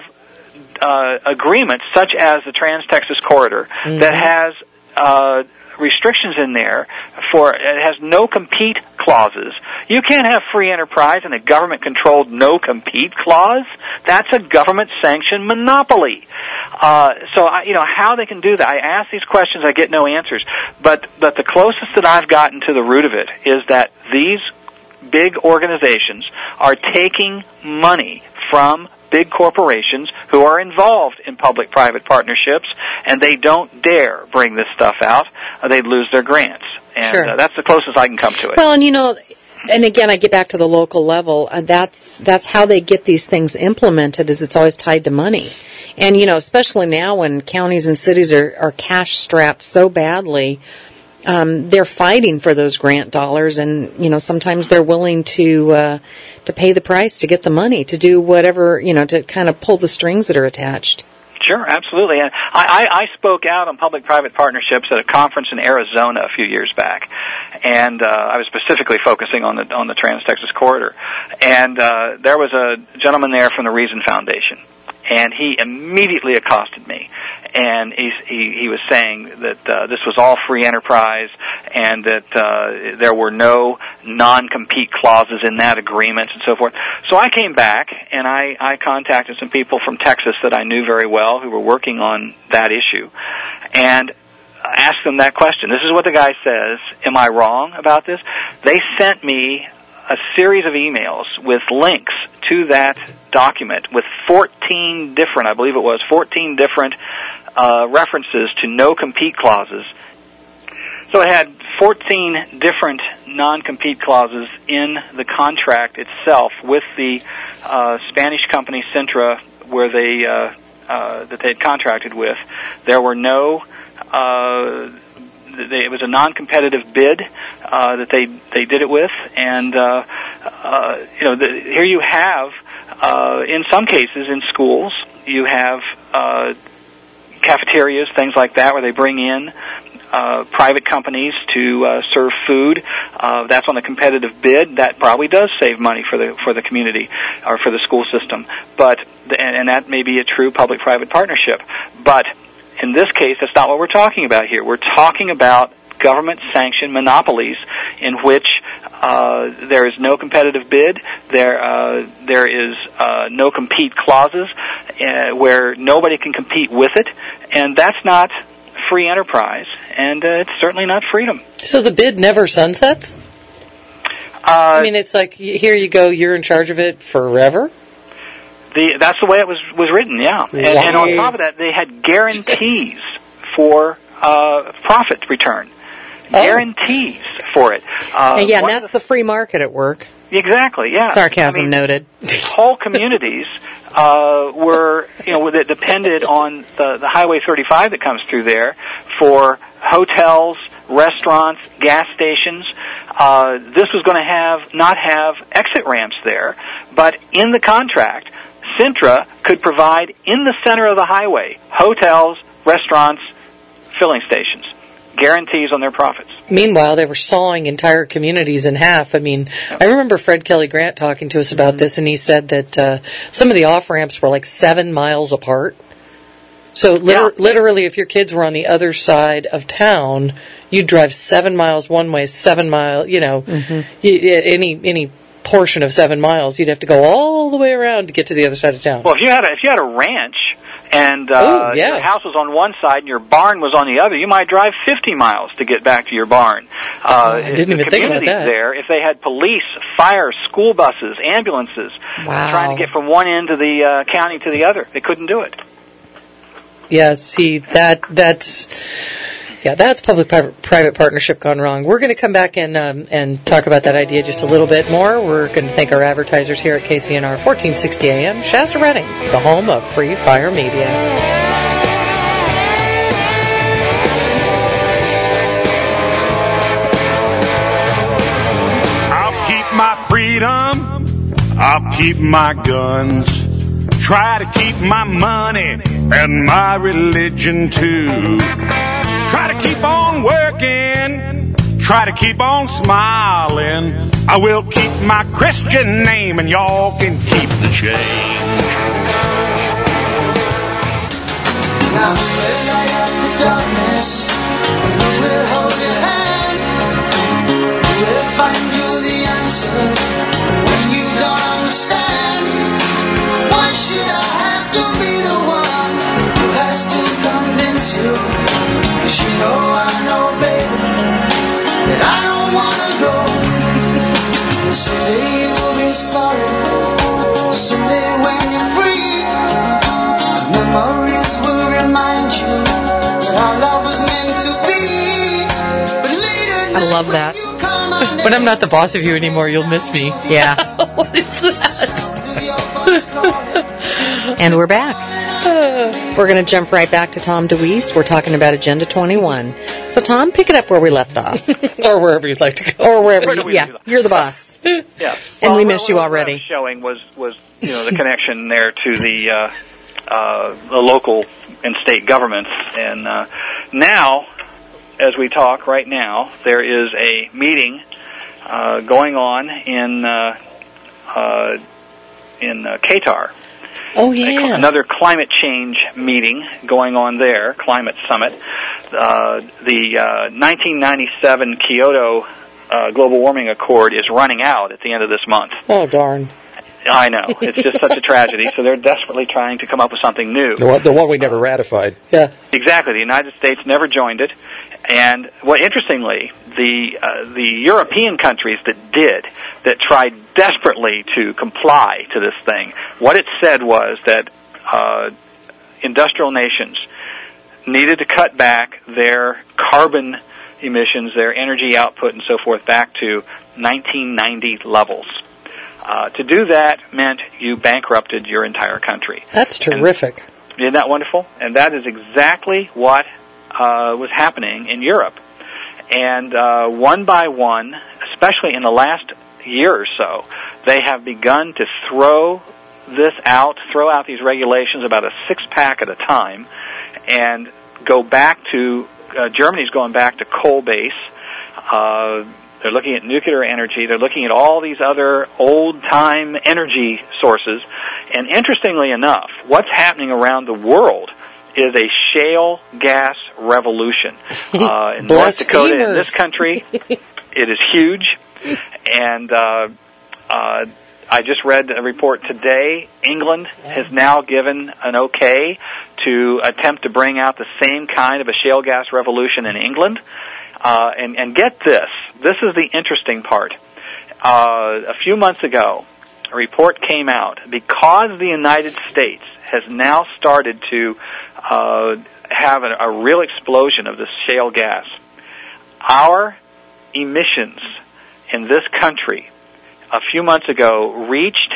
Speaker 5: agreements such as the Trans-Texas Corridor that has restrictions in there it has no-compete clauses. You can't have free enterprise and a government-controlled no-compete clause. That's a government-sanctioned monopoly. So how they can do that. I ask these questions, I get no answers. But the closest that I've gotten to the root of it is that these big organizations are taking money from big corporations who are involved in public-private partnerships, and they don't dare bring this stuff out. They'd lose their grants. And
Speaker 2: sure.
Speaker 5: That's the closest I can come to it.
Speaker 2: Well, and again, I get back to the local level. That's how they get these things implemented, is it's always tied to money. And, especially now when counties and cities are cash-strapped so badly, they're fighting for those grant dollars, and sometimes they're willing to pay the price to get the money to do whatever, to kind of pull the strings that are attached.
Speaker 5: Sure, absolutely. And I spoke out on public-private partnerships at a conference in Arizona a few years back, and I was specifically focusing on the Trans-Texas Corridor. And there was a gentleman there from the Reason Foundation, and he immediately accosted me. And he was saying that this was all free enterprise, and that there were no non-compete clauses in that agreement, and so forth. So I came back, and I contacted some people from Texas that I knew very well who were working on that issue, and asked them that question. This is what the guy says. Am I wrong about this? They sent me a series of emails with links to that document with 14 different references to no-compete clauses. So it had 14 different non-compete clauses in the contract itself with the Spanish company Cintra, where that they had contracted with. There were no. It was a non-competitive bid that they did it with, and here you have, in some cases, in schools, you have cafeterias, things like that, where they bring in private companies to serve food. That's on a competitive bid. That probably does save money for the community or for the school system. And that may be a true public-private partnership. But in this case, that's not what we're talking about here. We're talking about government-sanctioned monopolies in which there is no competitive bid, there is no compete clauses, where nobody can compete with it, and that's not free enterprise, and it's certainly not freedom.
Speaker 3: So the bid never sunsets? I mean, it's like, here you go, you're in charge of it forever?
Speaker 5: That's the way it was written, yeah. And on top of that, they had guarantees for profit return. Guarantees for it.
Speaker 2: And that's the free market at work.
Speaker 5: Exactly, yeah.
Speaker 2: Sarcasm noted.
Speaker 5: Whole communities were, that depended on the Highway 35 that comes through there for hotels, restaurants, gas stations. This was going to not have exit ramps there, but in the contract, Cintra could provide in the center of the highway hotels, restaurants, filling stations. Guarantees on their profits.
Speaker 3: Meanwhile, they were sawing entire communities in half. I mean, I remember Fred Kelly Grant talking to us about this, and he said that some of the off-ramps were like 7 miles apart. So literally, if your kids were on the other side of town, you'd drive 7 miles one way, 7 miles, any portion of 7 miles, you'd have to go all the way around to get to the other side of town.
Speaker 5: Well, if you had a ranch and your house was on one side and your barn was on the other, you might drive 50 miles to get back to your barn.
Speaker 3: I didn't even think about that.
Speaker 5: There, if they had police, fire, school buses, ambulances, trying to get from one end of the county to the other, they couldn't do it.
Speaker 3: Yeah, see, that's public-private partnership gone wrong. We're going to come back and talk about that idea just a little bit more. We're going to thank our advertisers here at KCNR 1460 AM, Shasta Redding, the home of Free Fire Media.
Speaker 8: I'll keep my freedom, I'll keep my guns, try to keep my money and my religion too. Try to keep on working, try to keep on smiling. I will keep my Christian name and y'all can keep the change. Now who will light up the darkness? Who will hold your hand? Who will find you the answers when you don't understand? Why should I have to be the one who has to convince you? 'Cause you know, baby, that I don't wanna go. Someday you'll be sorry. Someday when you're free, memories will remind you that our love was meant to be. But later,
Speaker 2: I love that.
Speaker 3: When I'm not the boss of you anymore, you'll miss me.
Speaker 2: Yeah.
Speaker 3: What is that?
Speaker 2: And we're back. We're going to jump right back to Tom DeWeese. We're talking about Agenda 21. So, Tom, pick it up where we left off.
Speaker 3: Or wherever you'd like to go.
Speaker 2: Or wherever you're the boss.
Speaker 5: Yeah.
Speaker 2: And we miss you already.
Speaker 5: What I was showing was the connection there to the local and state governments. And now, as we talk right now, there is a meeting going on in Qatar.
Speaker 3: Oh, yeah.
Speaker 5: Another climate change meeting going on there, climate summit. The 1997 Kyoto Global Warming Accord is running out at the end of this month.
Speaker 3: Oh, darn.
Speaker 5: I know. It's just such a tragedy. So they're desperately trying to come up with something new.
Speaker 4: The one we never ratified.
Speaker 3: Yeah.
Speaker 5: Exactly. The United States never joined it. And interestingly, the European countries that tried desperately to comply to this thing, what it said was that industrial nations needed to cut back their carbon emissions, their energy output, and so forth back to 1990 levels. To do that meant you bankrupted your entire country.
Speaker 3: That's terrific.
Speaker 5: And isn't that wonderful? And that is exactly what was happening in Europe. And one by one, especially in the last year or so, they have begun to throw out these regulations about a six-pack at a time, and go back to, Germany's going back to coal base. They're looking at nuclear energy. They're looking at all these other old-time energy sources. And interestingly enough, what's happening around the world is a shale gas revolution. In North Dakota, in this country, it is huge. And I just read a report today. England has now given an okay to attempt to bring out the same kind of a shale gas revolution in England. And get this. This is the interesting part. a few months ago, a report came out because the United States has now started to have a real explosion of this shale gas. Our emissions in this country a few months ago reached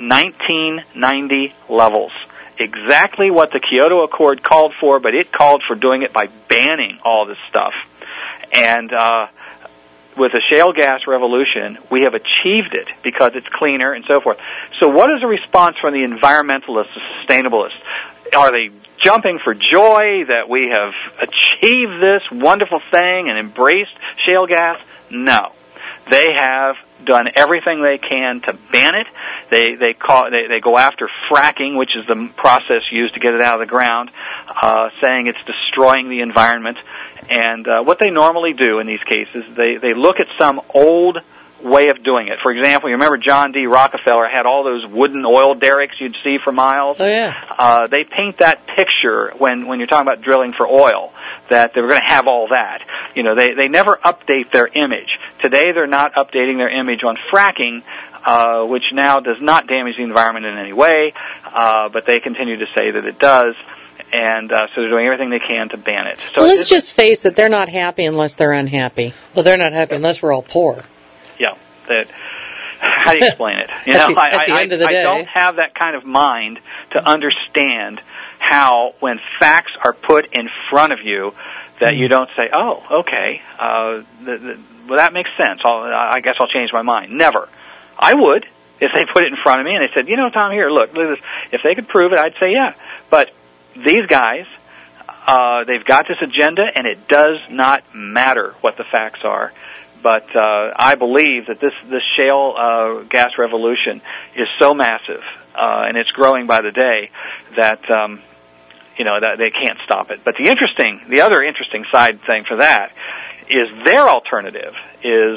Speaker 5: 1990 levels. Exactly what the Kyoto Accord called for, but it called for doing it by banning all this stuff. And with the shale gas revolution, we have achieved it because it's cleaner and so forth. So what is the response from the environmentalists, the sustainabilists? Are they jumping for joy that we have achieved this wonderful thing and embraced shale gas? No. They have done everything they can to ban it. They go after fracking, which is the process used to get it out of the ground, saying it's destroying the environment. And what they normally do in these cases, they look at some old way of doing it. For example, you remember John D. Rockefeller had all those wooden oil derricks you'd see for miles?
Speaker 3: Oh, yeah.
Speaker 5: They paint that picture when you're talking about drilling for oil, that they were going to have all that. You know, they never update their image. Today they're not updating their image on fracking, which now does not damage the environment in any way, but they continue to say that it does. And so they're doing everything they can to ban it. So
Speaker 2: well, let's just face it, they're not happy unless they're unhappy.
Speaker 3: Well, they're not happy unless we're all poor.
Speaker 5: Yeah. How do you explain it? You know,
Speaker 3: at the end of the day.
Speaker 5: I don't have that kind of mind to understand how, when facts are put in front of you, that you don't say, oh, okay, well, that makes sense. I guess I'll change my mind. Never. I would if they put it in front of me and they said, you know, Tom, here, look at this. If they could prove it, I'd say yeah. But these guys, they've got this agenda, and it does not matter what the facts are. But I believe that this shale gas revolution is so massive, and it's growing by the day, that that they can't stop it. But the other interesting side thing for that is their alternative is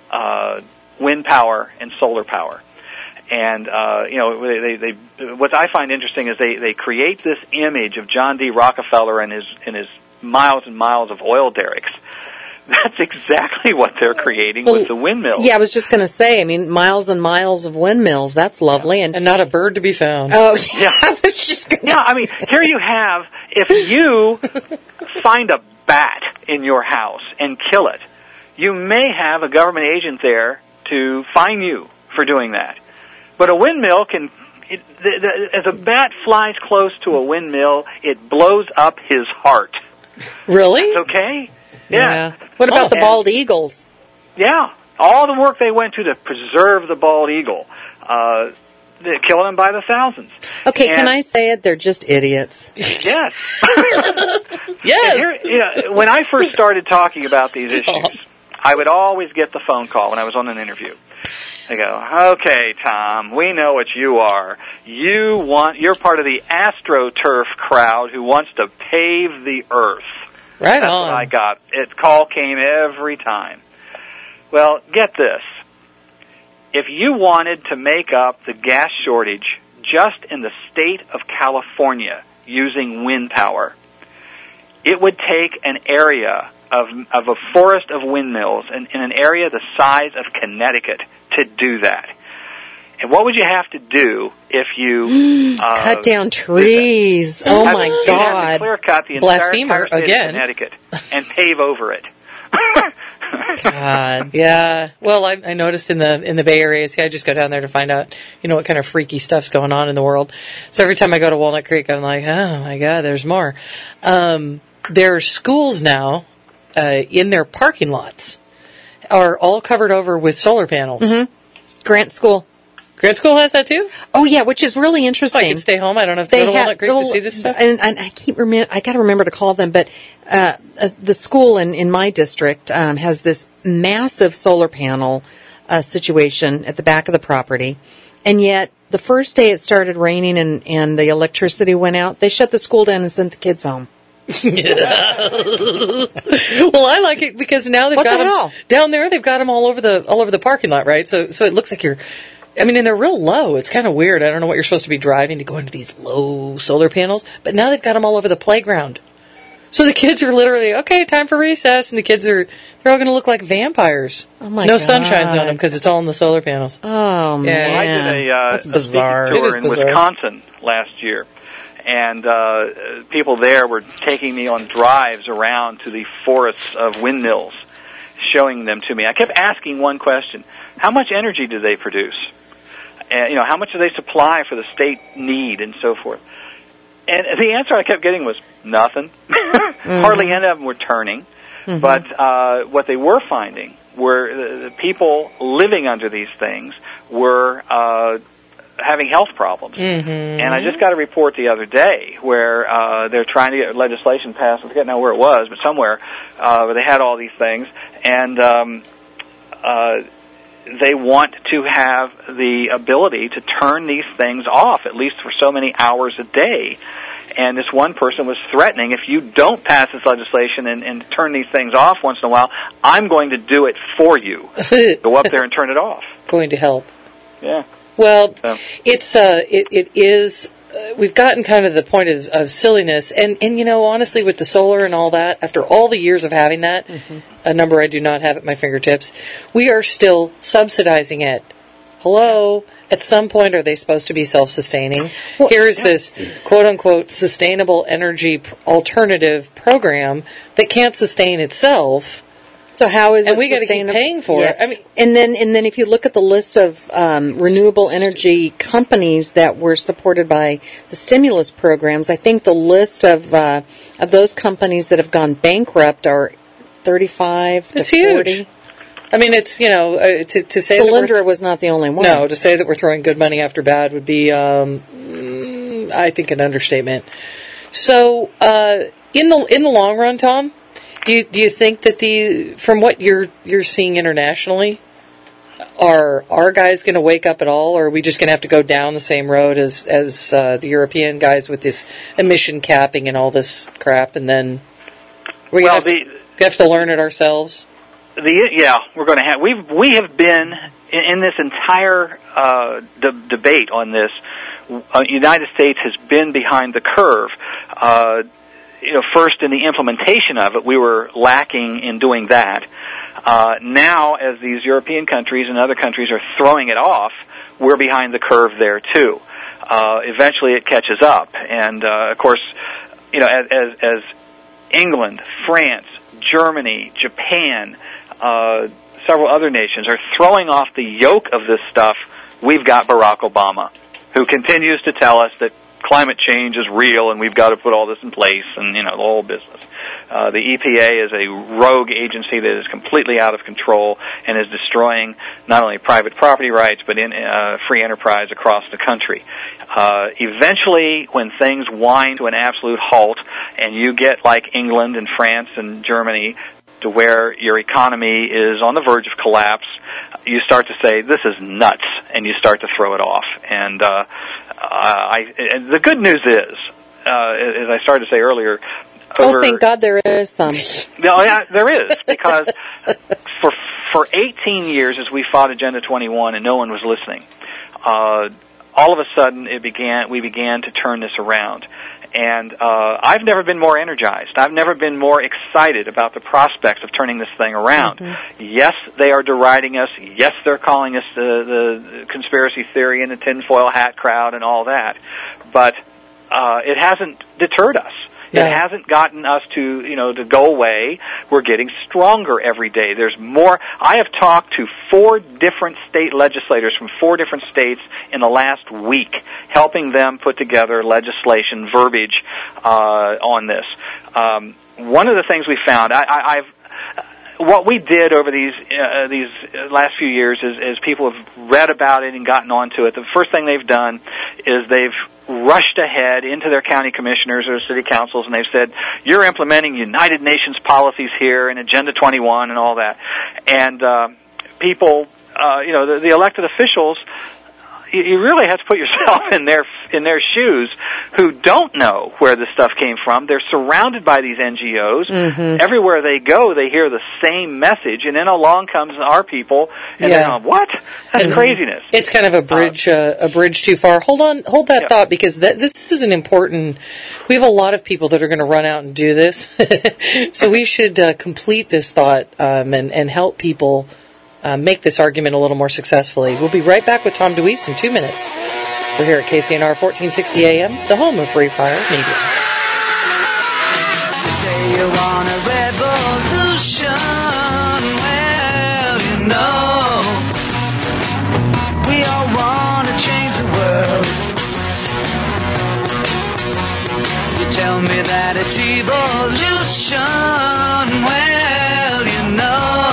Speaker 5: wind power and solar power. And what I find interesting is they create this image of John D. Rockefeller and his miles and miles of oil derricks. That's exactly what they're creating with the windmills.
Speaker 2: Yeah, I was just going to say, I mean, miles and miles of windmills, that's lovely.
Speaker 3: And not a bird to be found.
Speaker 2: Oh, yeah, I was just going to say.
Speaker 5: I mean, here you have, if you find a bat in your house and kill it, you may have a government agent there to fine you for doing that. But a windmill as a bat flies close to a windmill, it blows up his heart.
Speaker 2: Really?
Speaker 5: That's okay?
Speaker 2: Yeah. What about the bald eagles?
Speaker 5: Yeah. All the work they went to preserve the bald eagle. They're killing them by the thousands.
Speaker 2: Okay, can I say it? They're just idiots.
Speaker 5: Yes.
Speaker 3: Yes.
Speaker 5: When I first started talking about these issues, I would always get the phone call when I was on an interview. They go, okay, Tom, we know what you are. You're part of the AstroTurf crowd who wants to pave the earth.
Speaker 3: Right
Speaker 5: That's
Speaker 3: on.
Speaker 5: what I got. Call came every time. Well, get this. If you wanted to make up the gas shortage just in the state of California using wind power, it would take an area of a forest of windmills in an area the size of Connecticut to do that. And what would you have to do if you
Speaker 2: cut down trees? Oh my God!
Speaker 5: You have to clear cut the entire state
Speaker 3: again.
Speaker 5: of Connecticut and pave over it.
Speaker 2: God.
Speaker 3: Yeah. Well, I noticed in the Bay Area. See, I just go down there to find out, what kind of freaky stuff's going on in the world. So every time I go to Walnut Creek, I'm like, oh my God, there's more. There are schools now in their parking lots are all covered over with solar panels.
Speaker 2: Mm-hmm. Grant School.
Speaker 3: Grant School has that too?
Speaker 2: Oh yeah, which is really interesting.
Speaker 3: So I can stay home. I don't have to go to Walnut Creek to see this stuff.
Speaker 2: And I got to remember to call them. But the school in my district has this massive solar panel situation at the back of the property, and yet the first day it started raining and the electricity went out, they shut the school down and sent the kids home.
Speaker 3: Well, I like it because now they've got them down there. They've got them all over the parking lot, right? So it looks like and they're real low. It's kind of weird. I don't know what you're supposed to be driving to go into these low solar panels, but now they've got them all over the playground. So the kids are literally, okay, time for recess, and they're all going to look like vampires.
Speaker 2: Oh my
Speaker 3: no
Speaker 2: God.
Speaker 3: sunshines on them because it's all in the solar panels.
Speaker 2: Oh, man.
Speaker 5: Well, I did
Speaker 2: That's bizarre.
Speaker 5: a tour in Wisconsin last year, and people there were taking me on drives around to the forests of windmills, showing them to me. I kept asking one question: how much energy do they produce? And how much do they supply for the state need, and so forth? And the answer I kept getting was nothing. Hardly any of them were turning. But what they were finding were the people living under these things were having health problems. And I just got a report the other day where they're trying to get legislation passed. I forget now where it was, but somewhere where they had all these things. And they want to have the ability to turn these things off, at least for so many hours a day. And this one person was threatening, if you don't pass this legislation and turn these things off once in a while, I'm going to do it for you. Go up there and turn it off.
Speaker 3: Going to help.
Speaker 5: Yeah.
Speaker 3: Well, it is. We've gotten kind of the point of silliness, and honestly, with the solar and all that, after all the years of having that, a number I do not have at my fingertips, we are still subsidizing it. Hello? At some point, are they supposed to be self-sustaining? Well, here's this quote-unquote sustainable energy alternative program that can't sustain itself.
Speaker 2: So how is it?
Speaker 3: And we got to keep paying for it.
Speaker 2: I mean, and then if you look at the list of renewable energy companies that were supported by the stimulus programs, I think the list of those companies that have gone bankrupt are 35 to 40.
Speaker 3: Huge. I mean, it's to say
Speaker 2: Solyndra was not the only one.
Speaker 3: No, to say that we're throwing good money after bad would be, I think, an understatement. So, in the long run, Tom. Do you think that from what you're seeing internationally, are our guys going to wake up at all, or are we just going to have to go down the same road as the European guys with this emission capping and all this crap, and then we have to learn it ourselves?
Speaker 5: We're going to have. We have been in this entire debate on this. United States has been behind the curve. First in the implementation of it, we were lacking in doing that. Now, as these European countries and other countries are throwing it off, we're behind the curve there too. Eventually, it catches up, and of course, as England, France, Germany, Japan, several other nations are throwing off the yoke of this stuff, we've got Barack Obama, who continues to tell us that climate change is real and we've got to put all this in place and, the whole business. The EPA is a rogue agency that is completely out of control and is destroying not only private property rights but free enterprise across the country. Eventually, when things wind to an absolute halt and you get like England and France and Germany to where your economy is on the verge of collapse, you start to say, this is nuts, and you start to throw it off. And the good news is, as I started to say earlier,
Speaker 2: thank God there is some.
Speaker 5: No, there is, because for 18 years as we fought Agenda 21 and no one was listening, all of a sudden we began to turn this around. And I've never been more energized. I've never been more excited about the prospects of turning this thing around. Yes, they are deriding us. Yes, they're calling us the conspiracy theory and the tinfoil hat crowd and all that. But it hasn't deterred us. It hasn't gotten us to go away. We're getting stronger every day. There's more. I have talked to 4 different state legislators from 4 different states in the last week, helping them put together legislation verbiage on this. One of the things we found, what we did over these last few years is people have read about it and gotten onto it. The first thing they've done is they've rushed ahead into their county commissioners or city councils, and they've said, you're implementing United Nations policies here and Agenda 21 and all that. And people, the elected officials you really have to put yourself in their shoes, who don't know where this stuff came from. They're surrounded by these NGOs. Mm-hmm. Everywhere they go, they hear the same message, and then along comes our people, and they're going, what? That's craziness.
Speaker 3: It's kind of a bridge too far. Hold that thought, because this is an important. We have a lot of people that are going to run out and do this, so we should complete this thought and help people make this argument a little more successfully. We'll be right back with Tom DeWeese in 2 minutes. We're here at KCNR 1460 AM, the home of Free Fire Media.
Speaker 7: Say you want a revolution, well, you know, we all want to change the world. You tell me that it's evolution, well, you know,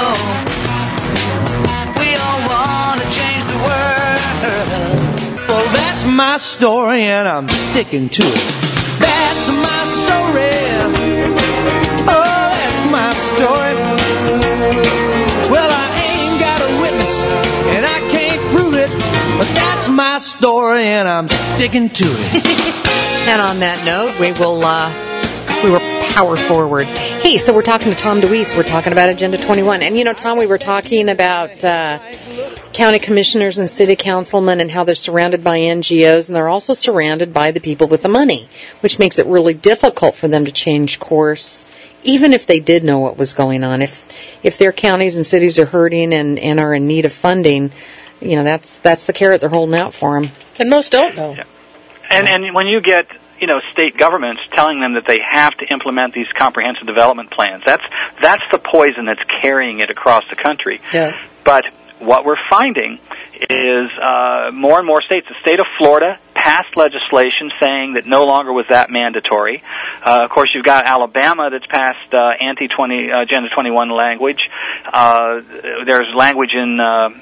Speaker 7: well, that's my story, and I'm sticking to it. That's my story. Oh, that's my story. Well, I ain't got a witness, and I can't prove it, but that's my story, and I'm sticking to it.
Speaker 2: And on that note, we will power forward. Hey, so we're talking to Tom DeWeese. We're talking about Agenda 21. And, you know, Tom, we were talking about county commissioners and city councilmen and how they're surrounded by NGOs, and they're also surrounded by the people with the money, which makes it really difficult for them to change course, even if they did know what was going on. If their counties and cities are hurting and are in need of funding, you know, that's the carrot they're holding out for them.
Speaker 3: And most don't know.
Speaker 5: Yeah. And when you get, you know, state governments telling them that they have to implement these comprehensive development plans, that's the poison that's carrying it across the country.
Speaker 3: Yeah.
Speaker 5: But what we're finding is more and more states. The state of Florida passed legislation saying that no longer was that mandatory. Of course, you've got Alabama that's passed Agenda 21 language. There's language in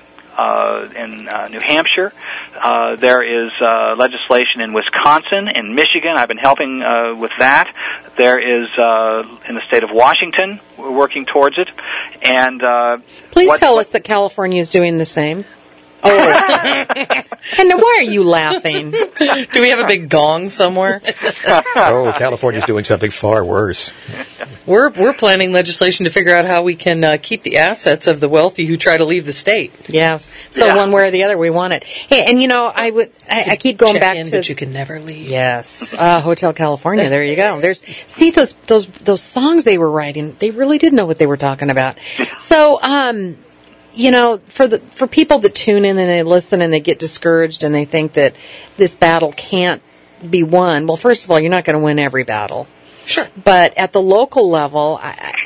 Speaker 5: New Hampshire. There is legislation in Wisconsin, in Michigan. I've been helping with that. There is in the state of Washington. We're working towards it. And
Speaker 2: please tell us that California is doing the same. Oh, and why are you laughing?
Speaker 3: Do we have a big gong somewhere?
Speaker 4: Oh, California's doing something far worse.
Speaker 3: We're planning legislation to figure out how we can keep the assets of the wealthy who try to leave the state.
Speaker 2: Yeah. So one way or the other, we want it. Hey, and you know, I keep going back to,
Speaker 3: but you can never leave.
Speaker 2: Yes, Hotel California. There you go. See those songs they were writing. They really did know what they were talking about. So, you know, for people that tune in and they listen and they get discouraged and they think that this battle can't be won. Well, first of all, you're not going to win every battle.
Speaker 3: Sure.
Speaker 2: But at the local level,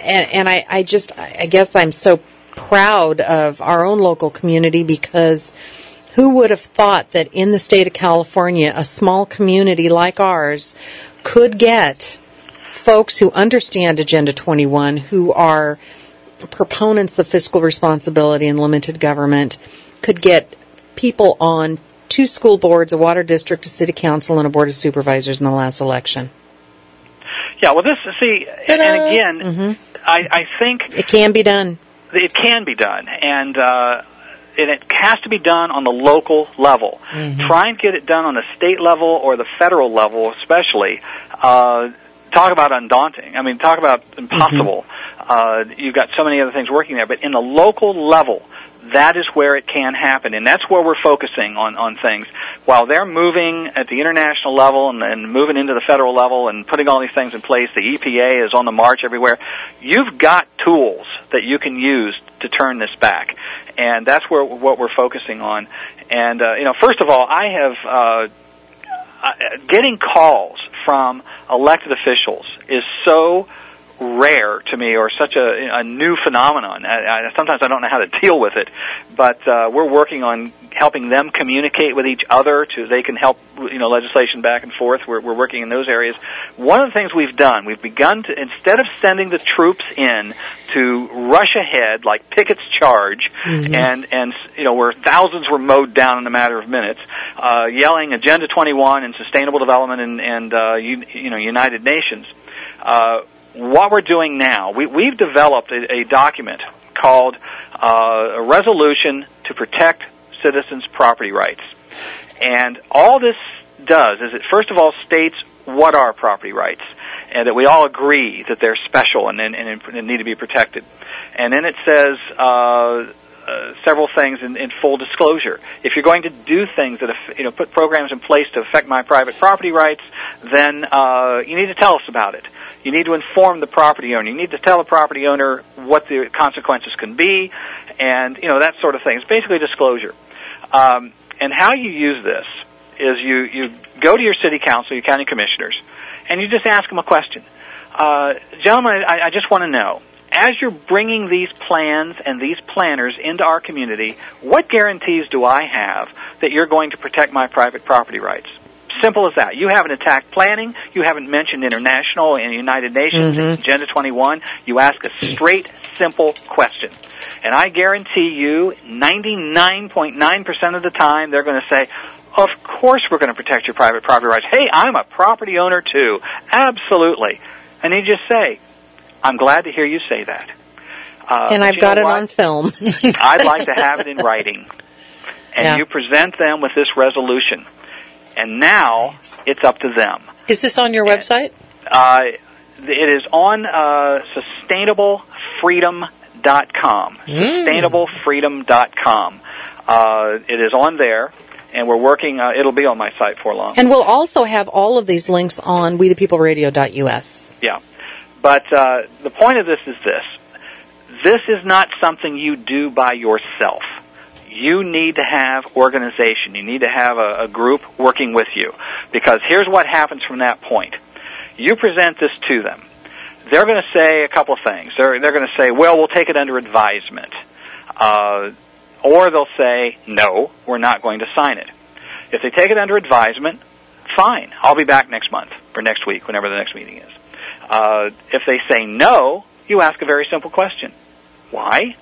Speaker 2: I guess I'm so proud of our own local community, because who would have thought that in the state of California, a small community like ours could get folks who understand Agenda 21, who are proponents of fiscal responsibility and limited government, could get people on 2 school boards, a water district, a city council, and a board of supervisors in the last election.
Speaker 5: Yeah, well, and again, I think
Speaker 2: it can be done.
Speaker 5: It can be done, and it has to be done on the local level. Mm-hmm. Try and get it done on the state level or the federal level, especially. Talk about undaunting. I mean, talk about impossible. Mm-hmm. You've got so many other things working there, but in the local level, that is where it can happen, and that's where we're focusing on things. While they're moving at the international level and moving into the federal level and putting all these things in place, the EPA is on the march everywhere. You've got tools that you can use to turn this back, and that's what we're focusing on. And first of all, I have getting calls from elected officials is so rare to me, or such a new phenomenon. Sometimes I don't know how to deal with it, but we're working on helping them communicate with each other so they can help, legislation back and forth. We're working in those areas. One of the things we've done, we've begun to, instead of sending the troops in to rush ahead like Pickett's charge, mm-hmm. and where thousands were mowed down in a matter of minutes, yelling Agenda 21 and Sustainable Development and United Nations. What we're doing now, we've developed a document called a Resolution to Protect Citizens' Property Rights. And all this does is it first of all states what are property rights, and that we all agree that they're special and need to be protected. And then it says several things in full disclosure. If you're going to do things that put programs in place to affect my private property rights, then you need to tell us about it. You need to inform the property owner. You need to tell the property owner what the consequences can be, and that sort of thing. It's basically disclosure. And how you use this is you go to your city council, your county commissioners, and you just ask them a question. Gentlemen, I just want to know, as you're bringing these plans and these planners into our community, what guarantees do I have that you're going to protect my private property rights? Simple as that. You haven't attacked planning. You haven't mentioned international and United Nations, Agenda 21. You ask a straight, simple question. And I guarantee you 99.9% of the time they're going to say, of course we're going to protect your private property rights. Hey, I'm a property owner too. Absolutely. And you just say, I'm glad to hear you say that.
Speaker 2: And I've got it on film.
Speaker 5: I'd like to have it in writing. And you present them with this resolution. And now it's up to them.
Speaker 3: Is this on your website?
Speaker 5: It is on sustainablefreedom.com. Sustainablefreedom.com. It is on there. And we're working, it'll be on my site for long.
Speaker 2: And we'll also have all of these links on wethepeopleradio.us.
Speaker 5: Yeah. But the point of this is this. This is not something you do by yourself. You need to have organization. You need to have a group working with you. Because here's what happens from that point. You present this to them. They're going to say a couple of things. They're going to say, well, we'll take it under advisement. Or they'll say, no, we're not going to sign it. If they take it under advisement, fine. I'll be back next month or next week, whenever the next meeting is. If they say no, you ask a very simple question. Why?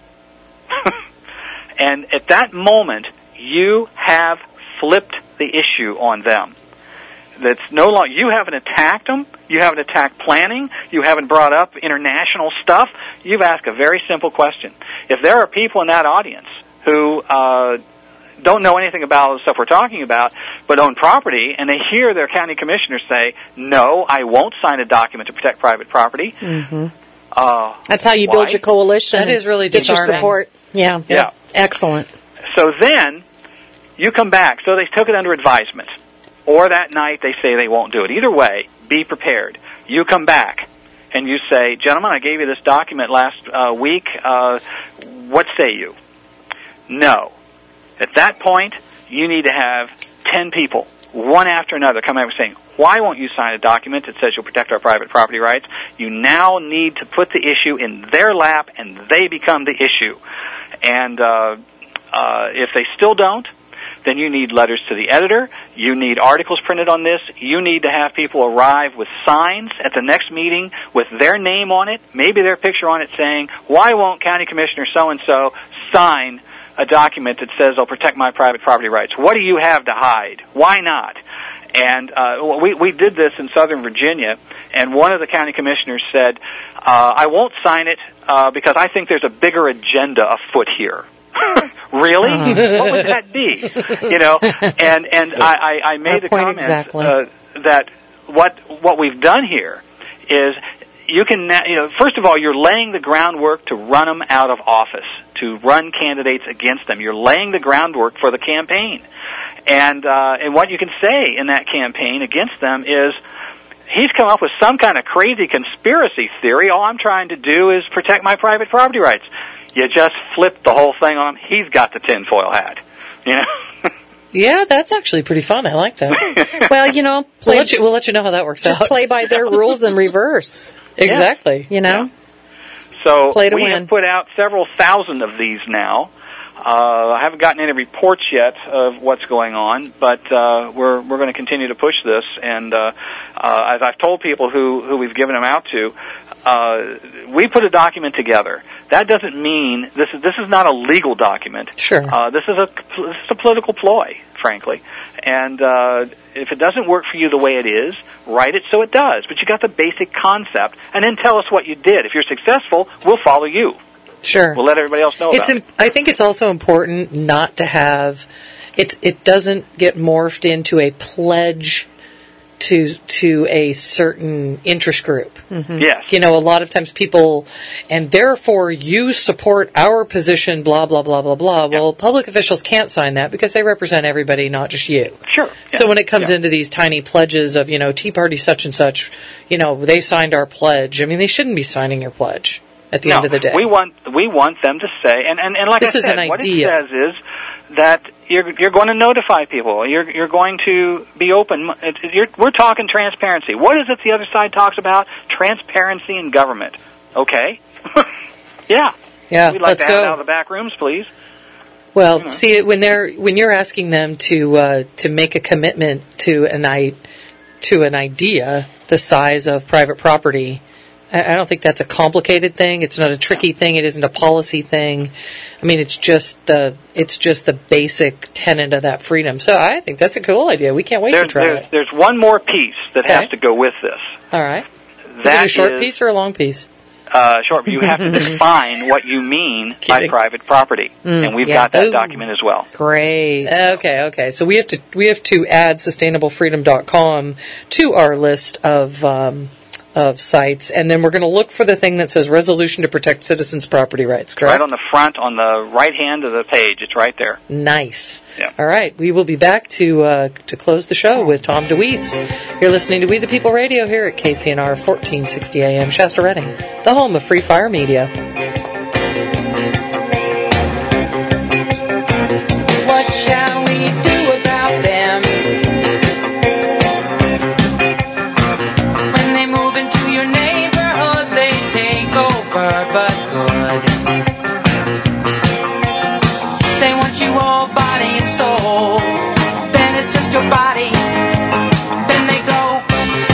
Speaker 5: And at that moment, you have flipped the issue on them. That's no longer, you haven't attacked them, you haven't attacked planning, you haven't brought up international stuff, you've asked a very simple question. If there are people in that audience who don't know anything about the stuff we're talking about, but own property, and they hear their county commissioner say, no, I won't sign a document to protect private property.
Speaker 2: That's how you build your coalition.
Speaker 3: That is really
Speaker 2: get your
Speaker 3: disarming.
Speaker 2: support. Yeah. Excellent.
Speaker 5: So then, you come back. So they took it under advisement. Or that night they say they won't do it. Either way, be prepared. You come back, and you say, gentlemen, I gave you this document last week. What say you? No. At that point, you need to have 10 people, one after another, come out and saying, why won't you sign a document that says you'll protect our private property rights? You now need to put the issue in their lap, and they become the issue. And if they still don't, then you need letters to the editor. You need articles printed on this. You need to have people arrive with signs at the next meeting with their name on it, maybe their picture on it, saying, why won't County Commissioner so-and-so sign a document that says they'll protect my private property rights? What do you have to hide? Why not? And we did this in Southern Virginia, and one of the county commissioners said, I won't sign it because I think there's a bigger agenda afoot here. Really? What would that be? And I made the comment that what we've done here is you can first of all, you're laying the groundwork to run them out of office, to run candidates against them. You're laying the groundwork for the campaign. And what you can say in that campaign against them is, he's come up with some kind of crazy conspiracy theory. All I'm trying to do is protect my private property rights. You just flip the whole thing on him. He's got the tinfoil hat.
Speaker 3: Yeah, that's actually pretty fun. I like that.
Speaker 2: Well,
Speaker 3: we'll let you know how that works out.
Speaker 2: Just play by their rules in reverse.
Speaker 3: Exactly.
Speaker 2: Yeah.
Speaker 5: So
Speaker 2: play to
Speaker 5: we
Speaker 2: win.
Speaker 5: have put out several thousand of these now. I haven't gotten any reports yet of what's going on, but we're going to continue to push this. And as I've told people who we've given them out to, we put a document together. That doesn't mean this is not a legal document.
Speaker 3: Sure.
Speaker 5: This is a political ploy, frankly. And if it doesn't work for you the way it is, write it so it does. But you got the basic concept, and then tell us what you did. If you're successful, we'll follow you.
Speaker 3: Sure.
Speaker 5: We'll let everybody else know about it.
Speaker 3: I think it's also important not to have it doesn't get morphed into a pledge to a certain interest group.
Speaker 5: Mm-hmm. Yes.
Speaker 3: A lot of times people, and therefore you support our position, blah, blah, blah, blah, blah. Yep. Well, public officials can't sign that because they represent everybody, not just you.
Speaker 5: Sure. Yeah.
Speaker 3: So when it comes into these tiny pledges of, Tea Party such and such, they signed our pledge. I mean, they shouldn't be signing your pledge at the end of the day.
Speaker 5: We want them to say, and like
Speaker 3: this
Speaker 5: I said,
Speaker 3: is an
Speaker 5: what
Speaker 3: idea.
Speaker 5: it says is that you're going to notify people. You're going to be open. We're talking transparency. What is it the other side talks about? Transparency in government. Okay. Yeah.
Speaker 3: Yeah.
Speaker 5: We'd like
Speaker 3: let's
Speaker 5: to
Speaker 3: go.
Speaker 5: have it out of the back rooms, please.
Speaker 3: Well, see, when you're asking them to make a commitment to an idea the size of private property, I don't think that's a complicated thing. It's not a tricky thing. It isn't a policy thing. I mean, it's just the basic tenet of that freedom. So I think that's a cool idea. We can't wait to try it.
Speaker 5: There's one more piece that has to go with this.
Speaker 3: All right. Is it a short piece or a long piece?
Speaker 5: Short. You have to define what you mean by private property, and we've got that document as well.
Speaker 2: Great.
Speaker 3: Okay. So we have to add sustainablefreedom.com to our list of sites, and then we're going to look for the thing that says Resolution to Protect Citizens' Property Rights, correct?
Speaker 5: Right on the front, on the right hand of the page. It's right there.
Speaker 3: Nice.
Speaker 5: Yeah.
Speaker 3: All right. We will be back to close the show with Tom DeWeese. You're listening to We the People Radio here at KCNR 1460 AM, Shasta Redding, the home of Free Fire Media.
Speaker 9: What shall we do about them? But good. They want you all body and soul. Then it's just your body. Then they go.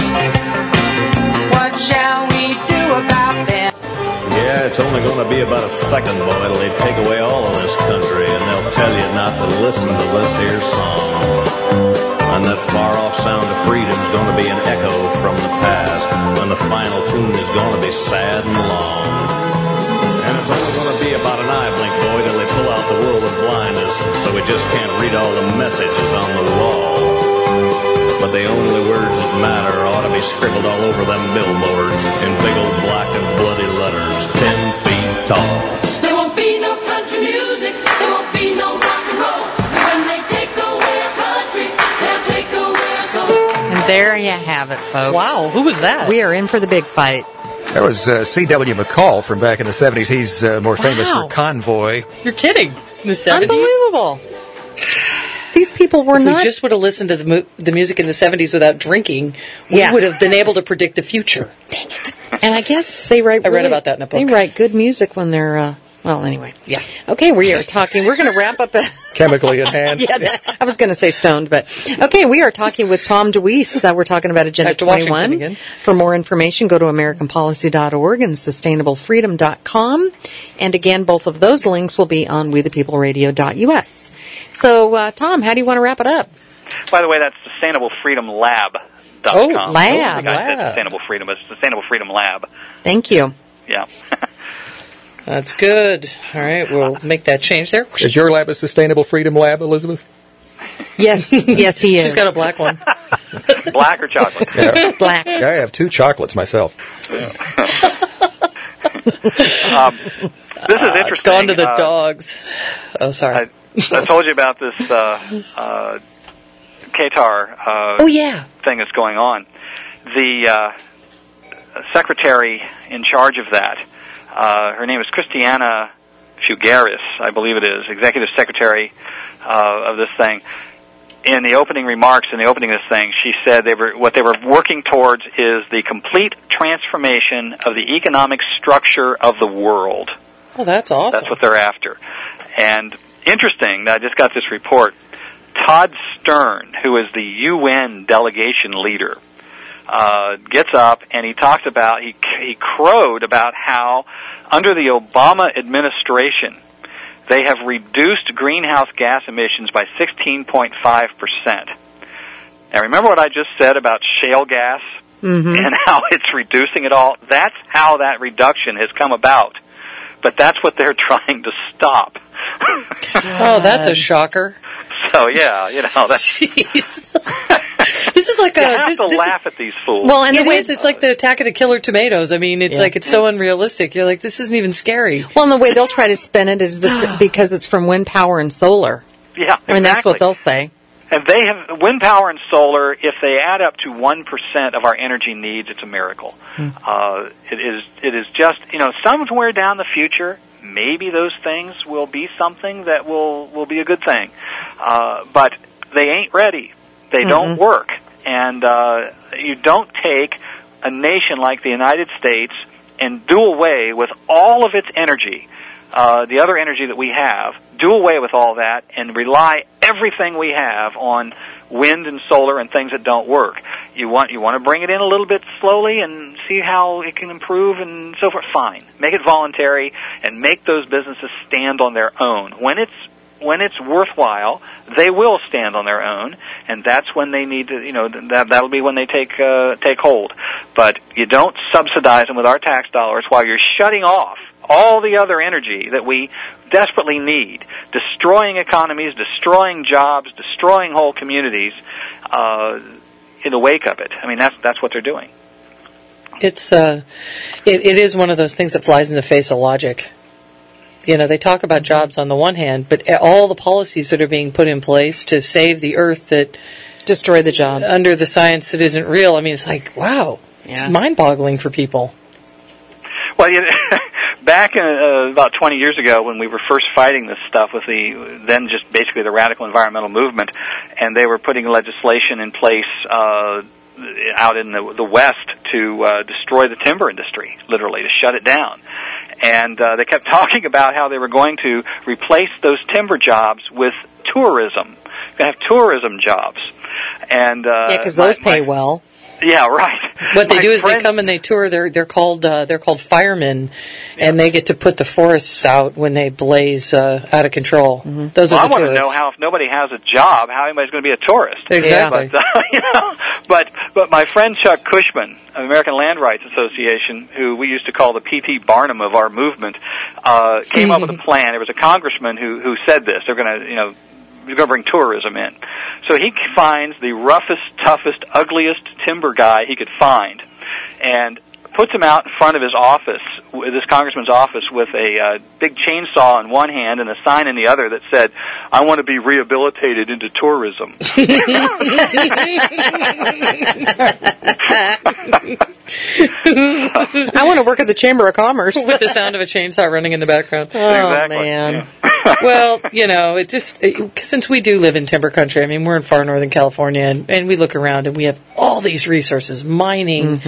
Speaker 9: What shall we do about them?
Speaker 10: Yeah, it's only going to be about a second, boy, till they take away all of this country, and they'll tell you not to listen to this here song. And that far-off sound of freedom's going to be an echo from the past, and the final tune is going to be sad and long. And it's only going to be about an eye blink, boy, till they pull out the world of blindness, so we just can't read all the messages on the wall. But the only words that matter ought to be scribbled all over them billboards in big old black and bloody letters, 10 feet tall.
Speaker 6: There won't be no country music, there won't be no rock and roll. When they take away our country, they'll take away our soul.
Speaker 2: And there you have it, folks.
Speaker 3: Wow, who was that?
Speaker 2: We are in for the big fight.
Speaker 4: That was C.W. McCall from back in the 70s. He's more famous for Convoy.
Speaker 3: You're kidding. In the 70s?
Speaker 2: Unbelievable. These people were
Speaker 3: if
Speaker 2: not...
Speaker 3: we just would have listened to the music in the 70s without drinking, we would have been able to predict the future.
Speaker 2: Dang it. And I guess they write...
Speaker 3: I read about that in a book.
Speaker 2: They write good music when they're... well, anyway.
Speaker 3: Yeah.
Speaker 2: Okay, we are talking... We're going to wrap up...
Speaker 4: Chemically enhanced.
Speaker 2: I was going to say stoned, but... Okay, we are talking with Tom DeWeese. We're talking about Agenda 21. For more information, go to AmericanPolicy.org and SustainableFreedom.com. And again, both of those links will be on WeThePeopleRadio.us. So, Tom, how do you want to wrap it up?
Speaker 5: By the way, that's SustainableFreedomLab.com.
Speaker 2: Oh, lab.
Speaker 5: I think I said Sustainable Freedom, but it's Sustainable Freedom Lab.
Speaker 2: Thank you.
Speaker 5: Yeah.
Speaker 3: That's good. All right, we'll make that change there.
Speaker 4: Is your lab a Sustainable Freedom Lab, Elizabeth?
Speaker 2: Yes, yes, he is.
Speaker 3: She's got a black one.
Speaker 5: Black or chocolate?
Speaker 4: Yeah.
Speaker 2: Black.
Speaker 4: I have 2 chocolates myself.
Speaker 5: This is interesting.
Speaker 3: It's gone to the dogs. Oh, sorry.
Speaker 5: I told you about this Qatar thing that's going on. The secretary in charge of that, her name is Christiana Figueres, I believe it is, executive secretary of this thing. In the opening remarks, in the opening of this thing, she said what they were working towards is the complete transformation of the economic structure of the world.
Speaker 3: Oh, that's awesome.
Speaker 5: That's what they're after. And interesting, I just got this report. Todd Stern, who is the UN delegation leader, gets up and he talks about, he crowed about how under the Obama administration they have reduced greenhouse gas emissions by 16.5%. Now remember what I just said about shale gas and how it's reducing it all? That's how that reduction has come about. But that's what they're trying to stop.
Speaker 3: Oh, that's a shocker.
Speaker 5: So yeah, that's.
Speaker 3: Jeez. This is like
Speaker 5: you have to laugh at these fools.
Speaker 3: Well, and it's like the attack of the killer tomatoes. I mean, it's like it's so unrealistic. You're like, this isn't even scary.
Speaker 2: Well, and the way they'll try to spin it is because it's from wind power and solar.
Speaker 5: Yeah, exactly.
Speaker 2: I mean, that's what they'll say.
Speaker 5: And they have wind power and solar. If they add up to 1% of our energy needs, it's a miracle. It is just somewhere down the future. Maybe those things will be something that will be a good thing, but they ain't ready. They don't work, and you don't take a nation like the United States and do away with all of its energy, the other energy that we have, do away with all that and rely everything we have on wind and solar and things that don't work. You want to bring it in a little bit slowly and see how it can improve and so forth. Fine. Make it voluntary and make those businesses stand on their own. When it's worthwhile, they will stand on their own, and that's when they need to, that'll be when they take hold. But you don't subsidize them with our tax dollars while you're shutting off all the other energy that we desperately need, destroying economies, destroying jobs, destroying whole communities in the wake of it. I mean, that's what they're doing.
Speaker 3: It's it is one of those things that flies in the face of logic. They talk about jobs on the one hand, but all the policies that are being put in place to save the earth that
Speaker 2: destroy the jobs
Speaker 3: under the science that isn't real. I mean, it's like, wow, it's mind-boggling for people.
Speaker 5: Well, back in, about 20 years ago when we were first fighting this stuff with then just basically the radical environmental movement, and they were putting legislation in place out in the West to destroy the timber industry, literally, to shut it down. And they kept talking about how they were going to replace those timber jobs with tourism. They have tourism jobs. And
Speaker 2: because those pay well.
Speaker 5: Yeah, right.
Speaker 3: What they do is they come and they tour. They're called firemen, and they get to put the forests out when they blaze out of control. Mm-hmm. Those are the tourists. I want to
Speaker 5: know how, if nobody has a job, how anybody's going to be a tourist.
Speaker 3: Exactly.
Speaker 5: But my friend Chuck Cushman of the American Land Rights Association, who we used to call the P.T. Barnum of our movement, came up with a plan. There was a congressman who said this. They're going to, we're going to bring tourism in. So he finds the roughest, toughest, ugliest timber guy he could find and puts him out in front of his office, this congressman's office, with a big chainsaw in one hand and a sign in the other that said, "I want to be rehabilitated into tourism."
Speaker 2: I want to work at the Chamber of Commerce.
Speaker 3: With the sound of a chainsaw running in the background.
Speaker 2: Oh,
Speaker 5: exactly.
Speaker 2: Man.
Speaker 5: Yeah.
Speaker 3: Well, since we do live in timber country, I mean, we're in far northern California, and we look around and we have all these resources, mining,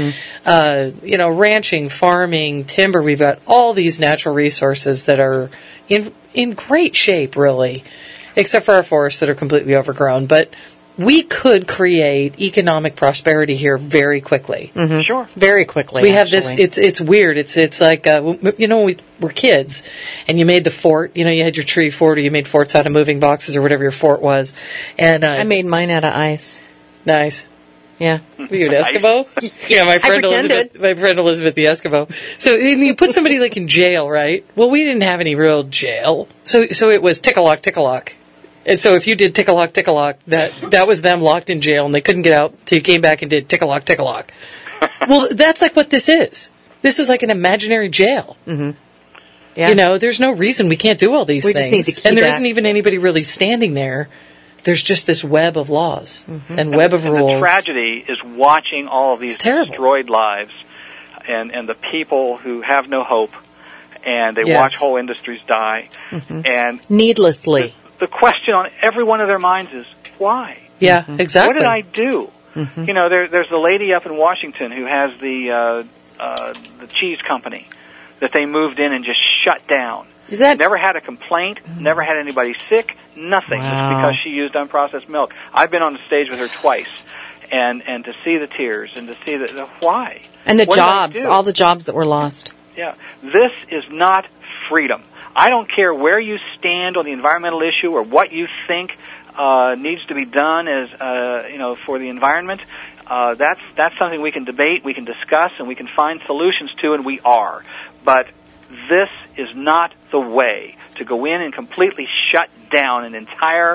Speaker 3: ranching, farming, timber. We've got all these natural resources that are in great shape, really, except for our forests that are completely overgrown. But we could create economic prosperity here very quickly.
Speaker 2: Mm-hmm.
Speaker 5: Sure.
Speaker 2: Very quickly.
Speaker 3: We have this, it's weird. It's like, when we were kids and you made the fort, you had your tree fort, or you made forts out of moving boxes or whatever your fort was. And I
Speaker 2: made mine out of ice.
Speaker 3: Nice.
Speaker 2: Yeah.
Speaker 3: Were you an Eskimo? Yeah, my friend Elizabeth the Eskimo. So you put somebody like in jail, right? Well, we didn't have any real jail. So it was tick-a-lock, tick-a-lock. And so if you did tick-a-lock, tick-a-lock, that was them locked in jail, and they couldn't get out until you came back and did tick-a-lock, tick-a-lock. Well, that's like what this is. This is like an imaginary jail.
Speaker 2: Mm-hmm. Yeah.
Speaker 3: There's no reason we can't do all these things.
Speaker 2: Just need to keep
Speaker 3: and there isn't even anybody really standing there. There's just this web of laws and web of rules.
Speaker 5: And the tragedy is watching all of these destroyed lives and the people who have no hope, and they watch whole industries die.
Speaker 2: Mm-hmm.
Speaker 5: And
Speaker 2: needlessly.
Speaker 5: The question on every one of their minds is, why?
Speaker 3: Yeah, exactly.
Speaker 5: What did I do?
Speaker 2: Mm-hmm.
Speaker 5: There's the lady up in Washington who has the cheese company that they moved in and just shut down. Never had a complaint, never had anybody sick, nothing, just because she used unprocessed milk. I've been on the stage with her twice, and to see the tears and to see the why.
Speaker 2: And the jobs, all the jobs that were lost.
Speaker 5: Yeah, this is not freedom. I don't care where you stand on the environmental issue or what you think needs to be done as for the environment. That's something we can debate, we can discuss, and we can find solutions to, and we are. But this is not the way to go in and completely shut down an entire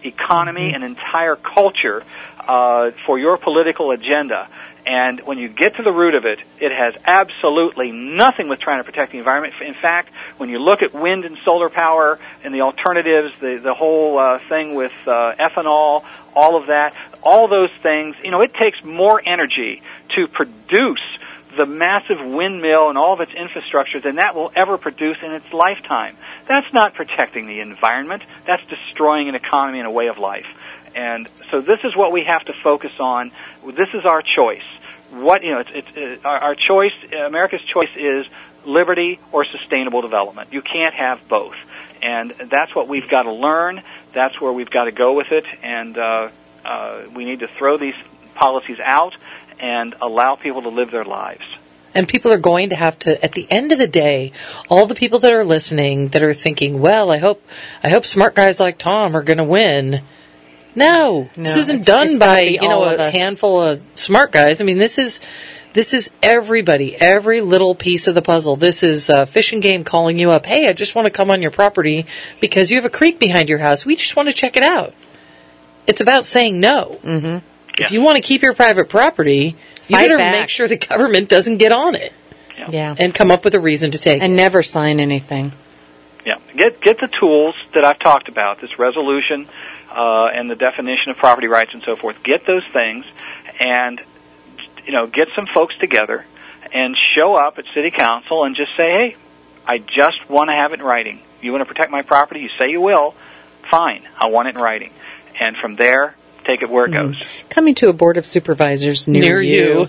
Speaker 5: economy, an entire culture for your political agenda. And when you get to the root of it, it has absolutely nothing with trying to protect the environment. In fact, when you look at wind and solar power and the alternatives, the whole thing with ethanol, all of that, all those things, it takes more energy to produce the massive windmill and all of its infrastructure than that will ever produce in its lifetime. That's not protecting the environment. That's destroying an economy and a way of life. And so this is what we have to focus on. This is our choice. Our choice, America's choice is liberty or sustainable development. You can't have both. And that's what we've got to learn. That's where we've got to go with it. And we need to throw these policies out and allow people to live their lives.
Speaker 3: And people are going to have to, at the end of the day, all the people that are listening that are thinking, well, I hope smart guys like Tom are going to win. No, this isn't done by a handful of smart guys. I mean, this is everybody, every little piece of the puzzle. This is Fish and Game calling you up. Hey, I just want to come on your property because you have a creek behind your house. We just want to check it out. It's about saying no. Mm-hmm. Yeah. If you want to keep your private property, you better make sure the government doesn't get on it.
Speaker 2: Yeah.
Speaker 3: And come up with a reason to take it.
Speaker 2: And never sign anything.
Speaker 5: Yeah. Get the tools that I've talked about, this resolution and the definition of property rights and so forth. Get those things and, get some folks together and show up at City Council and just say, hey, I just want to have it in writing. You want to protect my property? You say you will. Fine. I want it in writing. And from there, take it where it goes.
Speaker 2: Coming to a board of supervisors near you.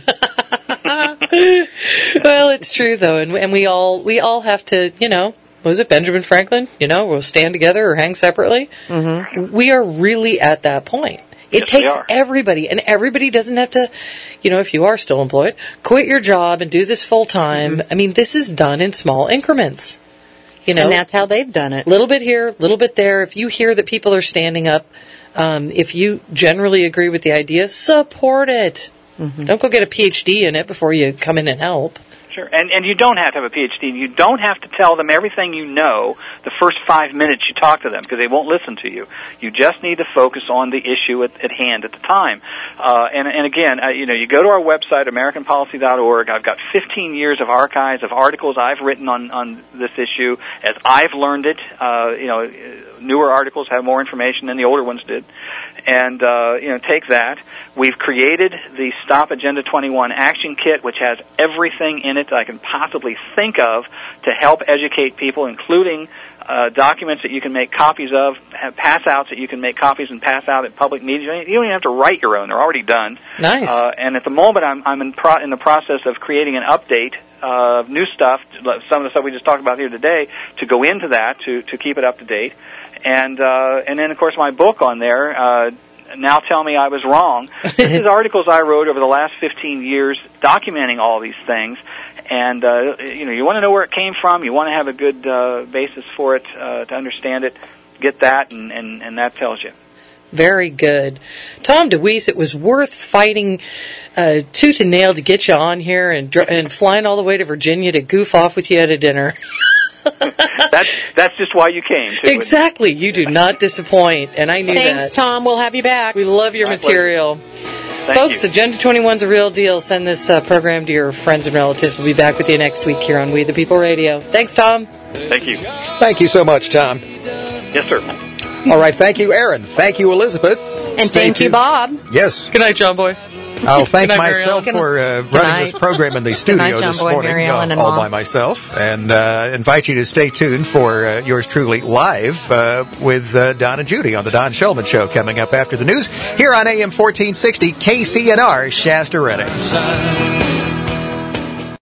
Speaker 3: Well, it's true though, and we all have to, was it Benjamin Franklin? We'll stand together or hang separately. Mm-hmm. We are really at that point. It takes everybody, and everybody doesn't have to, if you are still employed, quit your job and do this full time. Mm-hmm. I mean, this is done in small increments.
Speaker 2: And that's how they've done it.
Speaker 3: A little bit here, a little bit there. If you hear that people are standing up, if you generally agree with the idea, support it. Mm-hmm. Don't go get a PhD in it before you come in and help.
Speaker 5: Sure, and you don't have to have a PhD, and you don't have to tell them everything you know the first 5 minutes you talk to them, because they won't listen to you. You just need to focus on the issue at hand at the time. And again, you go to our website, AmericanPolicy.org. I've got 15 years of archives of articles I've written on this issue as I've learned it. Newer articles have more information than the older ones did. And, take that. We've created the Stop Agenda 21 Action Kit, which has everything in it that I can possibly think of to help educate people, including documents that you can make copies of, pass-outs that you can make copies and pass out at public meetings. You don't even have to write your own. They're already done.
Speaker 3: Nice.
Speaker 5: And at the moment, I'm in the process of creating an update of new stuff, some of the stuff we just talked about here today, to go into that, to keep it up to date. And then, of course, my book on there, Now Tell Me I Was Wrong. This is articles I wrote over the last 15 years documenting all these things. And, you want to know where it came from. You want to have a good basis for it to understand it. Get that, and that tells you.
Speaker 3: Very good. Tom DeWeese, it was worth fighting tooth and nail to get you on here and flying all the way to Virginia to goof off with you at a dinner.
Speaker 5: That's just why you came, too.
Speaker 3: Exactly. You do not disappoint, and I knew that.
Speaker 2: Thanks, Tom. We'll have you back.
Speaker 3: We love your material. Folks, Agenda 21's a real deal. Send this program to your friends and relatives. We'll be back with you next week here on We the People Radio. Thanks, Tom.
Speaker 5: Thank you.
Speaker 4: Thank you so much, Tom.
Speaker 5: Yes, sir.
Speaker 4: All right. Thank you, Aaron. Thank you, Elizabeth.
Speaker 2: And thank you, Bob.
Speaker 4: Yes.
Speaker 3: Good night, John Boy.
Speaker 4: I'll thank myself for running this program in the studio this morning all by myself, and invite you to stay tuned for yours truly live with Don and Judy on the Don Shulman Show coming up after the news here on AM 1460 KCNR Shasta Redding.